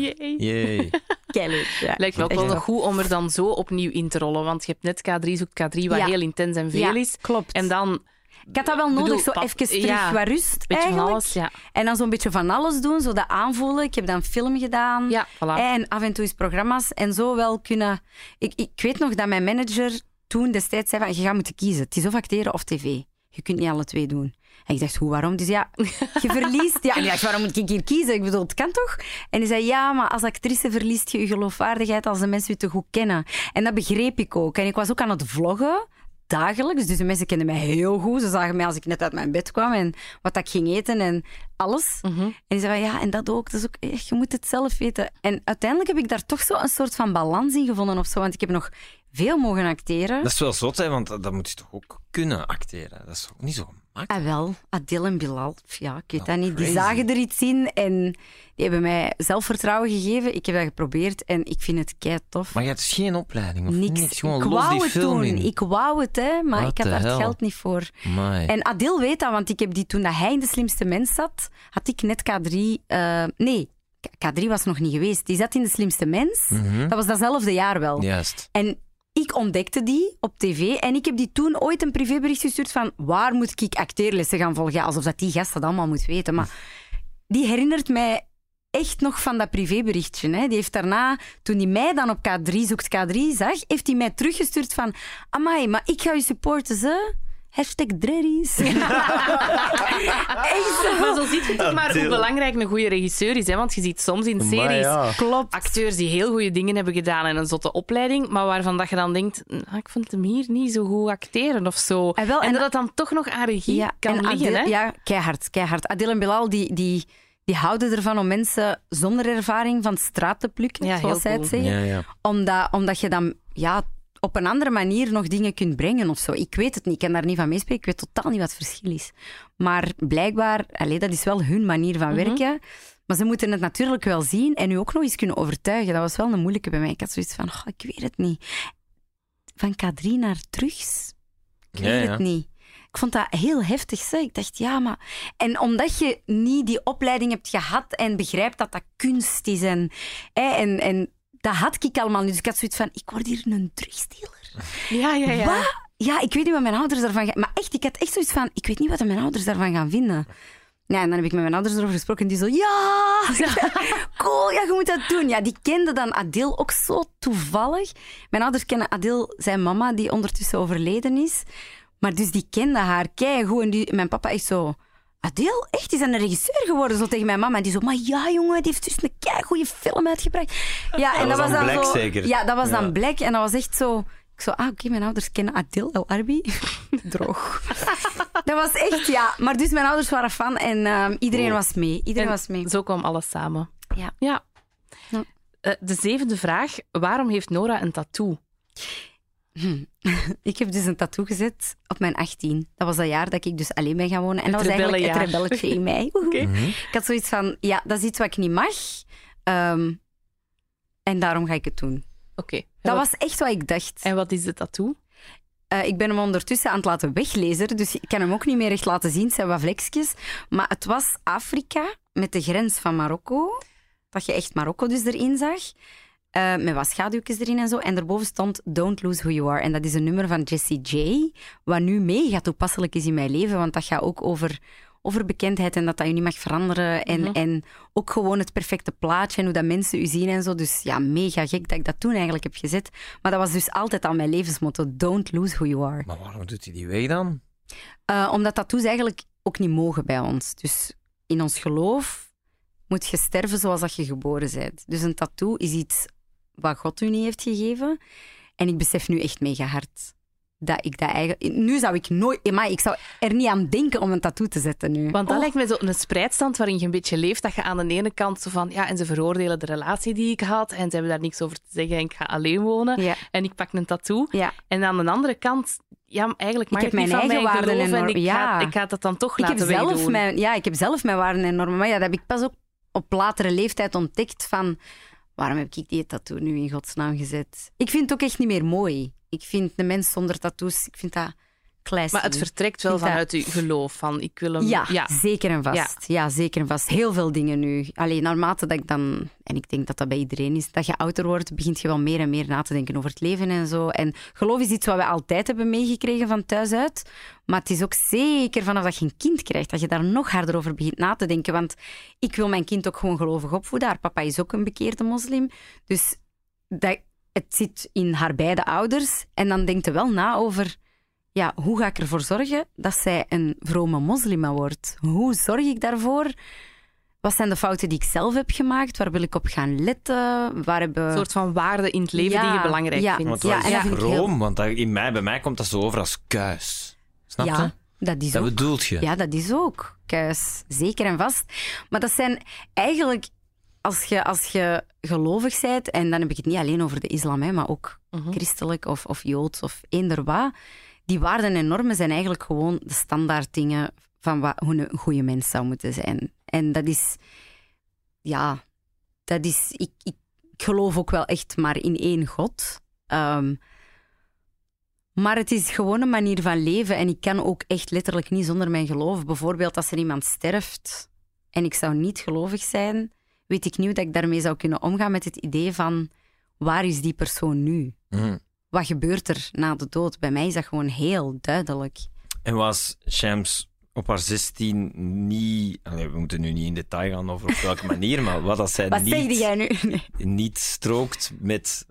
Yay. Keileuk, ja. Lijkt me ook wel nog goed om er dan zo opnieuw in te rollen. Want je hebt net K3 zoekt K3, wat heel intens en veel is. Klopt. En dan... Ik had dat wel nodig, zo even terug wat rust beetje eigenlijk. Van alles, ja. En dan zo'n beetje van alles doen, zo dat aanvoelen. Ik heb dan film gedaan. Ja, voilà. En af en toe eens programma's. En zo wel kunnen... Ik weet nog dat mijn manager toen destijds zei van, je gaat moeten kiezen. Het is of acteren of tv. Je kunt niet alle twee doen. En ik dacht, hoe, waarom? Dus ja, je verliest... Ja, en ik dacht, waarom moet ik hier kiezen? Ik bedoel, het kan toch? En hij zei, ja, maar als actrice verliest je je geloofwaardigheid als de mensen je te goed kennen. En dat begreep ik ook. En ik was ook aan het vloggen. Dagelijks. Dus de mensen kenden mij heel goed. Ze zagen mij als ik net uit mijn bed kwam en wat ik ging eten en alles. En die zeiden van, ja, en dat ook. Dat is ook echt, je moet het zelf weten. En uiteindelijk heb ik daar toch zo een soort van balans in gevonden of zo. Want ik heb nog veel mogen acteren. Dat is wel zot, hè, want dat moet je toch ook kunnen acteren? Dat is ook niet zo makkelijk. Wel, Adil en Bilal. Ja, ik weet dat niet. Crazy. Die zagen er iets in en die hebben mij zelfvertrouwen gegeven. Ik heb dat geprobeerd en ik vind het kei tof. Maar je hebt dus geen opleiding? Of Niks. niks? Gewoon Ik los wou die het film doen. in? Ik wou het, hè, maar What ik had the daar het hell? geld niet voor. Amai. En Adil weet dat, want ik heb die toen dat hij in De Slimste Mens zat, had ik net K3... nee, K3 was nog niet geweest. Die zat in De Slimste Mens. Dat was datzelfde jaar wel. Juist. En ik ontdekte die op tv en ik heb die toen ooit een privébericht gestuurd van waar moet ik acteerlessen gaan volgen? Alsof dat die gast dat allemaal moet weten. Maar die herinnert mij echt nog van dat privéberichtje. Hè. Die heeft daarna, toen hij mij dan op K3 zoekt K3 zag, heeft hij mij teruggestuurd van amai, maar ik ga je supporten, ze... #Dreddies. Maar zo ziet je toch maar hoe belangrijk een goede regisseur is. Hè? Want je ziet soms in series acteurs die heel goede dingen hebben gedaan en een zotte opleiding, maar waarvan dat je dan denkt, ik vond hem hier niet zo goed acteren of zo. En dat het dan toch nog aan regie kan liggen. Adil, hè? Ja, keihard. Adil en Bilal, die houden ervan om mensen zonder ervaring van straat te plukken, zoals zij het zeggen. Ja. Omdat je dan... op een andere manier nog dingen kunt brengen of zo. Ik weet het niet, ik kan daar niet van meespreken. Ik weet totaal niet wat het verschil is. Maar blijkbaar, dat is wel hun manier van werken. Maar ze moeten het natuurlijk wel zien en u ook nog eens kunnen overtuigen. Dat was wel een moeilijke bij mij. Ik had zoiets van, ik weet het niet. Van K3 naar Terug's? Ik weet het niet. Ik vond dat heel heftig. Zeg. Ik dacht, maar... En omdat je niet die opleiding hebt gehad en begrijpt dat dat kunst is en dat had ik allemaal niet. Dus ik had zoiets van, ik word hier een drugsdealer. Ja. Wat? Ja, ik weet niet wat mijn ouders daarvan gaan... Maar echt, ik had echt zoiets van, ik weet niet wat mijn ouders daarvan gaan vinden. Ja, en dan heb ik met mijn ouders erover gesproken en die zo, cool, je moet dat doen. Ja, die kende dan Adil ook zo toevallig. Mijn ouders kennen Adil, zijn mama, die ondertussen overleden is. Maar dus die kende haar keigoed. En mijn papa echt zo... Adil, echt, is een regisseur geworden, zo tegen mijn mama. En die zo, maar ja, jongen, die heeft dus een keigoede film uitgebracht. Ja, en dat was dan Black, zo, zeker? Ja, dat was dan Black. En dat was echt zo... Ik zo, oké, mijn ouders kennen Adil El Arbi. Droog. Dat was echt, Maar dus mijn ouders waren fan en iedereen was mee. Zo kwam alles samen. Ja. De 7e vraag. Waarom heeft Nora een tattoo? Ik heb dus een tattoo gezet op mijn 18. Dat was dat jaar dat ik dus alleen ben gaan wonen. En dat was eigenlijk het rebelletje in mij. Ik had zoiets van, dat is iets wat ik niet mag. En daarom ga ik het doen. Oké. Dat was echt wat ik dacht. En wat is de tattoo? Ik ben hem ondertussen aan het laten weglezen, dus ik kan hem ook niet meer echt laten zien. Het zijn wat vlekjes. Maar het was Afrika met de grens van Marokko. dat je echt Marokko dus erin zag. Met wat schaduwtjes erin en zo. En daarboven stond Don't Lose Who You Are. En dat is een nummer van Jessie J, wat nu mega toepasselijk is in mijn leven, want dat gaat ook over bekendheid en dat je niet mag veranderen. En ook gewoon het perfecte plaatje en hoe dat mensen u zien en zo. Dus ja, mega gek dat ik dat toen eigenlijk heb gezet. Maar dat was dus altijd al mijn levensmotto. Don't lose who you are. Maar waarom doet hij die weg dan? Omdat tattoos eigenlijk ook niet mogen bij ons. Dus in ons geloof moet je sterven zoals dat je geboren bent. Dus een tattoo is iets wat God u niet heeft gegeven. En ik besef nu echt mega hard dat ik dat eigenlijk... Nu zou ik nooit... Maar ik zou er niet aan denken om een tattoo te zetten nu. Want dat lijkt me zo een spreidstand waarin je een beetje leeft, dat je aan de ene kant zo van... Ja, en ze veroordelen de relatie die ik had en ze hebben daar niks over te zeggen en ik ga alleen wonen. Ja. En ik pak een tattoo. Ja. En aan de andere kant... Ja, eigenlijk mag ik heb mijn eigen waarden en normen. Ik ga dat dan toch laten wegdoen. Ik heb zelf mijn waarden en normen. Maar ja, dat heb ik pas ook op latere leeftijd ontdekt van... Waarom heb ik die tattoo nu in godsnaam gezet? Ik vind het ook echt niet meer mooi. Ik vind de mens zonder tattoos, ik vind dat klein. Maar het vertrekt wel vanuit uw geloof. Van, ik wil hem... Ja, zeker en vast. Ja, zeker en vast. Heel veel dingen nu. Alleen naarmate dat ik dan... En ik denk dat dat bij iedereen is. Dat je ouder wordt, begint je wel meer en meer na te denken over het leven en zo. En geloof is iets wat we altijd hebben meegekregen van thuis uit. Maar het is ook zeker vanaf dat je een kind krijgt, dat je daar nog harder over begint na te denken. Want ik wil mijn kind ook gewoon gelovig opvoeden. Haar papa is ook een bekeerde moslim. Dus het zit in haar beide ouders. En dan denkt je wel na over... Ja, hoe ga ik ervoor zorgen dat zij een vrome moslima wordt? Hoe zorg ik daarvoor? Wat zijn de fouten die ik zelf heb gemaakt? Waar wil ik op gaan letten? Een soort van waarden in het leven die je belangrijk vindt. Want wat is vroom? Want bij mij komt dat zo over als kuis. Snap je? Dat is dat ook. Bedoelt je? Ja, dat is ook kuis. Zeker en vast. Maar dat zijn eigenlijk... Als je gelovig bent, en dan heb ik het niet alleen over de islam, maar ook christelijk of joods of eender wat... Die waarden en normen zijn eigenlijk gewoon de standaard dingen van hoe een goede mens zou moeten zijn. En dat is... Ja, dat is... Ik geloof ook wel echt maar in één God. Maar het is gewoon een manier van leven en ik kan ook echt letterlijk niet zonder mijn geloof. Bijvoorbeeld als er iemand sterft en ik zou niet gelovig zijn, weet ik niet hoe dat ik daarmee zou kunnen omgaan met het idee van waar is die persoon nu? Wat gebeurt er na de dood? Bij mij is dat gewoon heel duidelijk. En was Shams op haar 16 niet... we moeten nu niet in detail gaan over op welke manier, maar wat dat zij niet strookt met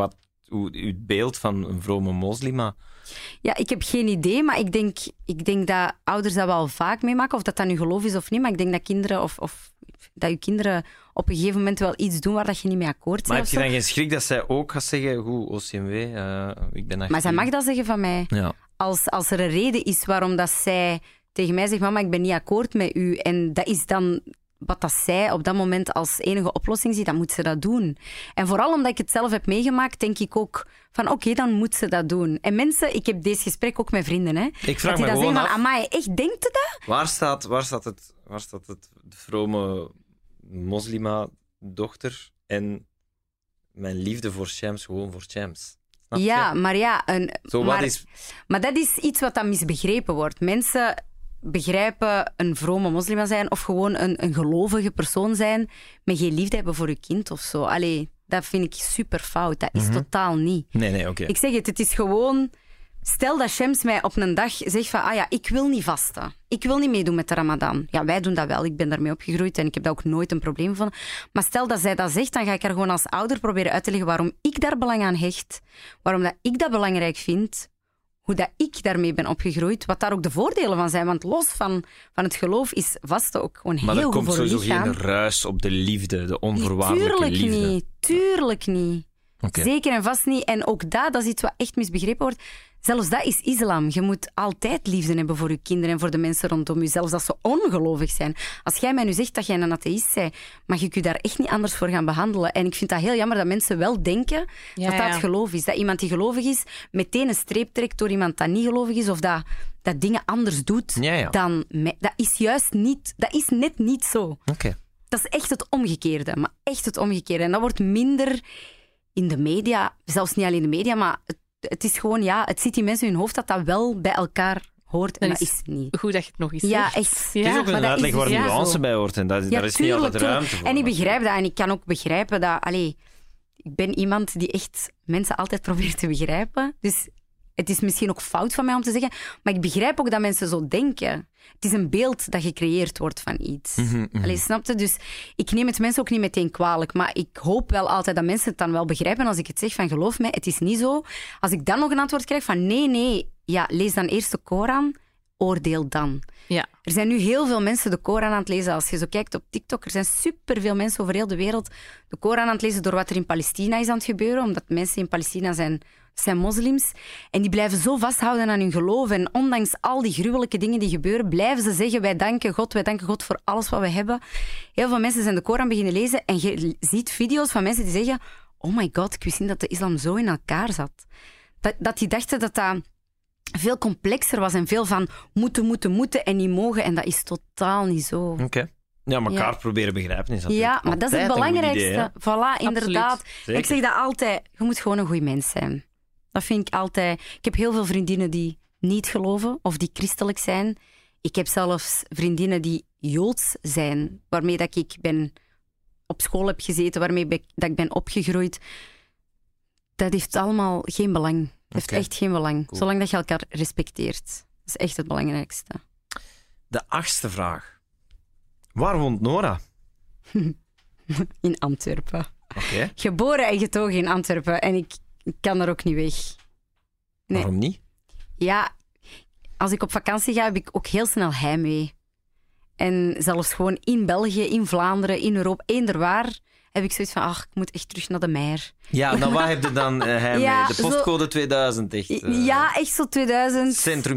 uw beeld van een vrome moslima? Ja, ik heb geen idee, maar ik denk dat ouders dat wel vaak meemaken, of dat nu geloof is of niet, maar ik denk dat kinderen of dat je kinderen op een gegeven moment wel iets doen waar dat je niet mee akkoord bent. Maar heb je dan geen schrik dat zij ook gaat zeggen, goed, OCMW, ik ben 18. Maar zij mag dat zeggen van mij. Ja. Als er een reden is waarom dat zij tegen mij zegt, mama, ik ben niet akkoord met u, en dat is dan wat dat zij op dat moment als enige oplossing ziet, dan moet ze dat doen. En vooral omdat ik het zelf heb meegemaakt, denk ik ook van oké, dan moet ze dat doen. En mensen, ik heb deze gesprek ook met vrienden, hè. Ik vraag me dat gewoon zeggen af... van, amai, echt, denkt je dat? Waar staat het vrome moslima-dochter en mijn liefde voor Shams gewoon voor Shams? Snap je? Ja, maar ja... Maar dat is iets wat dan misbegrepen wordt. Mensen begrijpen een vrome moslima zijn of gewoon een gelovige persoon zijn met geen liefde hebben voor je kind of zo. Allee, dat vind ik super fout. Dat is totaal niet. Nee, oké. Ik zeg het is gewoon... Stel dat Shams mij op een dag zegt van ik wil niet vasten. Ik wil niet meedoen met de Ramadan. Ja, wij doen dat wel. Ik ben daarmee opgegroeid en ik heb daar ook nooit een probleem gevonden. Maar stel dat zij dat zegt, dan ga ik haar gewoon als ouder proberen uit te leggen waarom ik daar belang aan hecht. Waarom dat ik dat belangrijk vind. Hoe dat ik daarmee ben opgegroeid. Wat daar ook de voordelen van zijn. Want los van het geloof is vasten ook gewoon heel goed voor je lichaam. Maar er komt sowieso geen ruis op de liefde, de onvoorwaardelijke liefde. Tuurlijk niet. Okay. Zeker en vast niet. En ook dat is iets wat echt misbegrepen wordt. Zelfs dat is islam. Je moet altijd liefde hebben voor je kinderen en voor de mensen rondom je. Zelfs als ze ongelovig zijn. Als jij mij nu zegt dat jij een atheïst bent, mag ik je daar echt niet anders voor gaan behandelen. En ik vind dat heel jammer dat mensen wel denken dat het geloof is. Dat iemand die gelovig is meteen een streep trekt door iemand dat niet gelovig is of dat dingen anders doet dan mij. Dat is juist niet... Dat is net niet zo. Okay. Dat is echt het omgekeerde. Maar echt het omgekeerde. En dat wordt minder in de media. Zelfs niet alleen in de media, maar... Het is gewoon, het zit in mensen in hun hoofd dat wel bij elkaar hoort. En dat is niet. Goed dat je het nog eens Ja, zegt. echt. Het is ook een uitleg waar nuance bij hoort. En daar is niet altijd ruimte voor. En ik begrijp dat. En ik kan ook begrijpen dat... ik ben iemand die echt mensen altijd probeert te begrijpen. Dus het is misschien ook fout van mij om te zeggen. Maar ik begrijp ook dat mensen zo denken. Het is een beeld dat gecreëerd wordt van iets. Snap je? Dus ik neem het mensen ook niet meteen kwalijk. Maar ik hoop wel altijd dat mensen het dan wel begrijpen als ik het zeg van geloof mij, het is niet zo. Als ik dan nog een antwoord krijg van nee, ja, lees dan eerst de Koran, oordeel dan. Ja. Er zijn nu heel veel mensen de Koran aan het lezen. Als je zo kijkt op TikTok, er zijn superveel mensen over heel de wereld de Koran aan het lezen door wat er in Palestina is aan het gebeuren. Omdat mensen in Palestina zijn moslims. En die blijven zo vasthouden aan hun geloof. En ondanks al die gruwelijke dingen die gebeuren, blijven ze zeggen, wij danken God voor alles wat we hebben. Heel veel mensen zijn de Koran beginnen lezen en je ziet video's van mensen die zeggen, oh my god, ik wist niet dat de islam zo in elkaar zat. Dat die dachten dat dat veel complexer was en veel van moeten en niet mogen. En dat is totaal niet zo. Oké. Ja, elkaar proberen begrijpen is ja, maar dat is het belangrijkste. Idee, voilà, inderdaad. Ik zeg dat altijd. Je moet gewoon een goede mens zijn. Dat vind ik altijd. Ik heb heel veel vriendinnen die niet geloven of die christelijk zijn. Ik heb zelfs vriendinnen die Joods zijn, waarmee dat ik op school heb gezeten, waarmee dat ik ben opgegroeid. Dat heeft allemaal geen belang. Dat heeft echt geen belang. Cool. Zolang dat je elkaar respecteert. Dat is echt het belangrijkste. De 8e vraag. Waar woont Nora? In Antwerpen. Okay. Geboren en getogen in Antwerpen. En ik kan er ook niet weg. Nee. Waarom niet? Ja, als ik op vakantie ga, heb ik ook heel snel heimwee. En zelfs gewoon in België, in Vlaanderen, in Europa, eender waar, heb ik zoiets van, ik moet echt terug naar de Meijer. Ja, dan wat heb je dan heimwee? Ja, de postcode 2000, echt? Ja, echt zo 2000. Centrum.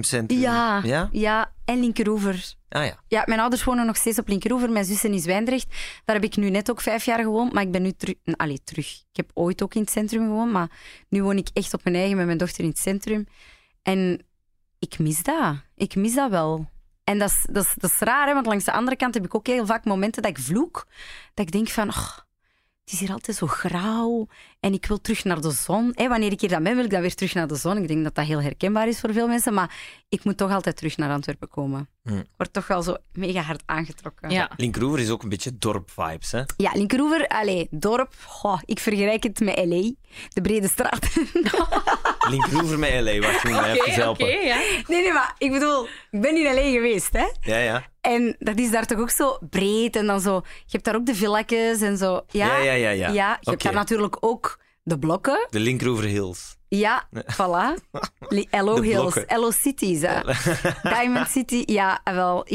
Ja, en Linkeroever. Ah ja. Ja, mijn ouders wonen nog steeds op Linkeroever. Mijn zus in Zwijndrecht. Daar heb ik nu net ook 5 jaar gewoond. Maar ik ben nu terug. Ik heb ooit ook in het centrum gewoond. Maar nu woon ik echt op mijn eigen met mijn dochter in het centrum. En ik mis dat. Ik mis dat wel. En dat is raar, hè? Want langs de andere kant heb ik ook heel vaak momenten dat ik vloek. Dat ik denk van... het is hier altijd zo grauw en ik wil terug naar de zon. Wanneer ik hier dan ben, wil ik dan weer terug naar de zon. Ik denk dat dat heel herkenbaar is voor veel mensen, maar ik moet toch altijd terug naar Antwerpen komen. Ik word toch wel zo mega hard aangetrokken. Ja. Linkeroever is ook een beetje dorp-vibes, hè? Ja, Linkeroever, dorp, ik vergelijk het met L.A., de brede straat. Linkeroever met L.A., wacht, je moet mij even helpen. Ja. Nee, maar ik bedoel, ik ben in L.A. geweest, hè? Ja. En dat is daar toch ook zo breed en dan zo... Je hebt daar ook de villatjes en zo. Ja. Je hebt daar natuurlijk ook de blokken. De Linkeroever Hills. Ja, voilà. LO Hills, LO Cities. Diamond City. Ja, wel.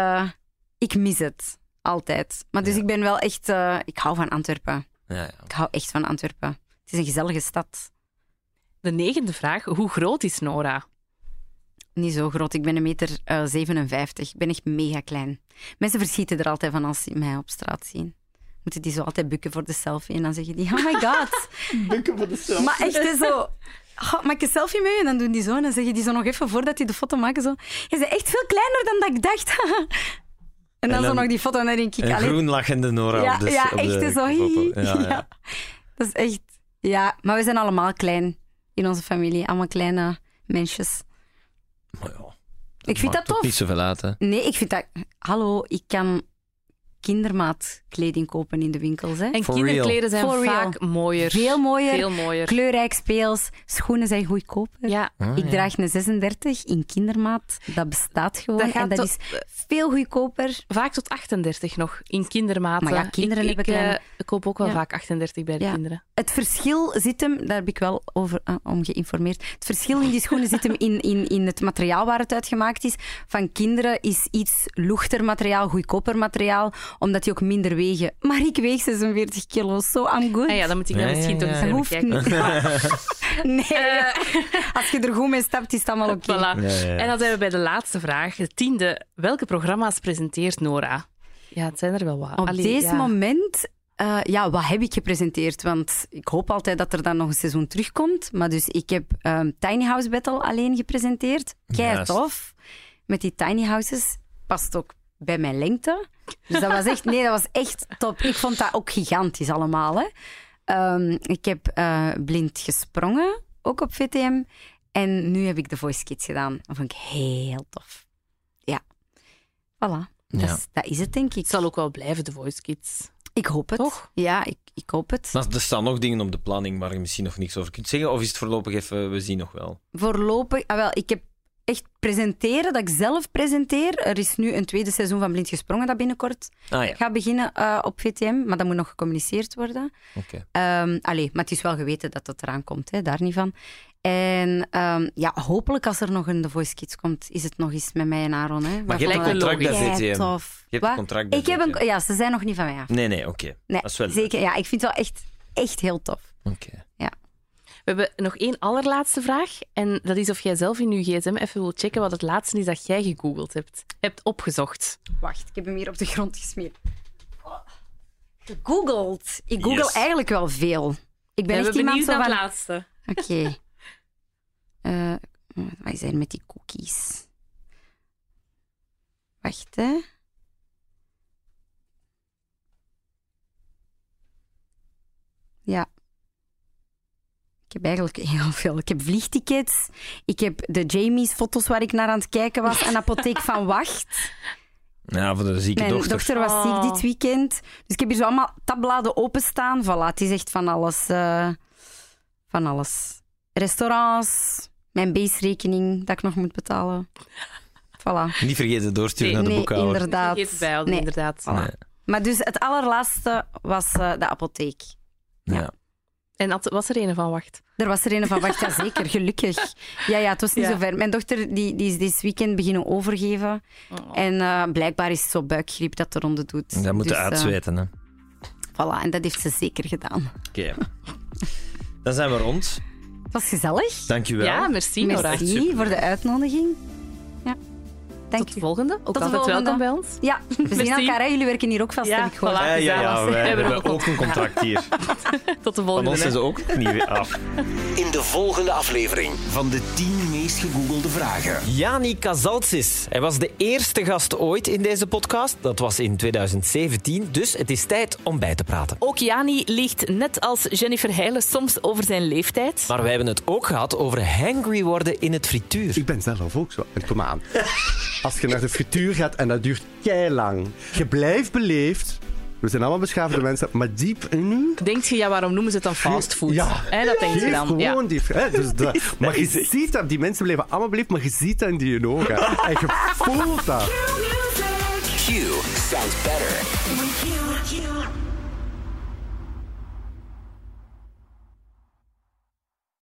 Ik mis het. Altijd. Maar dus ik ben wel echt... ik hou van Antwerpen. Ja. Ik hou echt van Antwerpen. Het is een gezellige stad. De 9e vraag. Hoe groot is Nora? Niet zo groot. Ik ben 1,57 meter. Ik ben echt mega klein. Mensen verschieten er altijd van als ze mij op straat zien. Moeten die zo altijd bukken voor de selfie. En dan zeggen die, oh my god. Bukken voor de selfie. Maar echt zo... maak je een selfie mee? En dan doen die zo. En dan zeggen die zo nog even voordat die de foto maken. Zo, je bent echt veel kleiner dan dat ik dacht. En dan zo nog die foto. En dan denk ik... Een groen lachende Nora op de echt op de zo. foto. Ja. Dat is echt... Ja, maar we zijn allemaal klein in onze familie. Allemaal kleine mensjes. Maar ja, ik vind dat tof. Niet zoveel uit, hè? Nee, ik vind dat... Hallo, ik kan kindermaat kleding kopen in de winkels. Hè. En kinderkleden zijn vaak mooier. Veel mooier. Kleurrijk, speels. Schoenen zijn goedkoper. Ja. Ik draag een 36 in kindermaat. Dat bestaat gewoon. Dat is veel goedkoper. Vaak tot 38 nog in kindermaat. Maar ja, kinderen hebben ik koop ook wel vaak 38 bij de kinderen. Het verschil zit hem, daar heb ik wel over om geïnformeerd. Het verschil in die schoenen zit hem in het materiaal waar het uit gemaakt is. Van kinderen is iets luchter materiaal, goedkoper materiaal, omdat die ook minder wegen. Maar ik weeg 46 kilo, so I'm good. Ja, dan moet ik dan misschien toch eens even kijken. Nee, als je er goed mee stapt, is het allemaal oké. Voilà. En dan zijn we bij de laatste vraag, de 10e. Welke programma's presenteert Nora? Ja, het zijn er wel wat. Op deze moment... wat heb ik gepresenteerd? Want ik hoop altijd dat er dan nog een seizoen terugkomt. Maar dus ik heb Tiny House Battle alleen gepresenteerd. Kei tof. Met die tiny houses. Past ook bij mijn lengte. Dus dat was echt top. Ik vond dat ook gigantisch allemaal. Hè. Ik heb blind gesprongen, ook op VTM. En nu heb ik de Voice Kids gedaan. Dat vond ik heel tof. Ja. Voilà. Ja. Dat is het, denk ik. Het zal ook wel blijven, de Voice Kids. Ik hoop het. Toch? Ja, ik hoop het. Maar er staan nog dingen op de planning waar je misschien nog niks over kunt zeggen? Of is het voorlopig even, we zien nog wel? Voorlopig... ik heb echt presenteren, dat ik zelf presenteer. Er is nu een tweede seizoen van Blind Gesprongen dat binnenkort gaat beginnen op VTM, maar dat moet nog gecommuniceerd worden. Okay. Maar het is wel geweten dat dat eraan komt, hè, daar niet van. En hopelijk als er nog een The Voice Kids komt, is het nog eens met mij en Aaron. Hè. Maar je hebt een contract bij VTM. Tof. Je hebt een contract bij VTM. Ja, ze zijn nog niet van mij af. Nee, oké. Nee, dat is wel zeker. Ja, ik vind het wel echt heel tof. Oké. Ja. We hebben nog één allerlaatste vraag. En dat is of jij zelf in je gsm even wil checken wat het laatste is dat jij gegoogeld hebt opgezocht. Wacht, ik heb hem hier op de grond gesmeerd. Gegoogeld. Ik google eigenlijk wel veel. Ik ben echt iemand zo van... het laatste. Oké. Wat zijn met die cookies? Wacht, hè. Ja. Ik heb eigenlijk heel veel. Ik heb vliegtickets. Ik heb de Jamie's foto's waar ik naar aan het kijken was. Een apotheek van Wacht. Ja, voor de zieke Mijn dochter. dochter was ziek dit weekend. Dus ik heb hier zo allemaal tabbladen openstaan. Voilà, het is echt van alles. Van alles. Restaurants, mijn baserekening dat ik nog moet betalen. Voilà. Niet vergeten doorsturen naar de boekhouder. Inderdaad. Vergeet het bijhouden, inderdaad. Nee. Maar dus het allerlaatste was de apotheek. Ja. En was er een van Wacht? Er was er een van Wacht, ja zeker, gelukkig. Ja, het was niet zo ver. Mijn dochter die is dit weekend beginnen overgeven. En blijkbaar is het zo buikgriep dat de ronde doet. Dat moeten uitzweten, hè. Voilà, en dat heeft ze zeker gedaan. Oké. Dan zijn we rond. Het was gezellig. Dankjewel. Ja, merci Nora. Merci voor de uitnodiging. Ja. Dank Tot de volgende. Ook Tot de altijd volgende. welkom bij ons. Ja, we zien elkaar. Hè. Jullie werken hier ook vast, heb ik gehoord. Voilà. Ja, wij hebben hebben ook een contract hier. Tot de Van volgende. ons zijn ze ook niet af. In de volgende aflevering van de 10 meest gegoogelde vragen. Jani Kazaltsis. Hij was de eerste gast ooit in deze podcast. Dat was in 2017, dus het is tijd om bij te praten. Ook Jani liegt net als Jennifer Heijlen soms over zijn leeftijd. Maar wij hebben het ook gehad over hangry worden in het frituur. Ik ben zelf ook zo. Kom aan. Als je naar de frituur gaat en dat duurt keilang. Je blijft beleefd. We zijn allemaal beschaafde mensen, maar diep in u... Denkt je, waarom noemen ze het dan fastfood? Ja. Dat denk je dan. Gewoon die... maar je ziet dat, die mensen blijven allemaal beleefd, maar je ziet dat in die ogen. En je voelt dat. Q sounds better.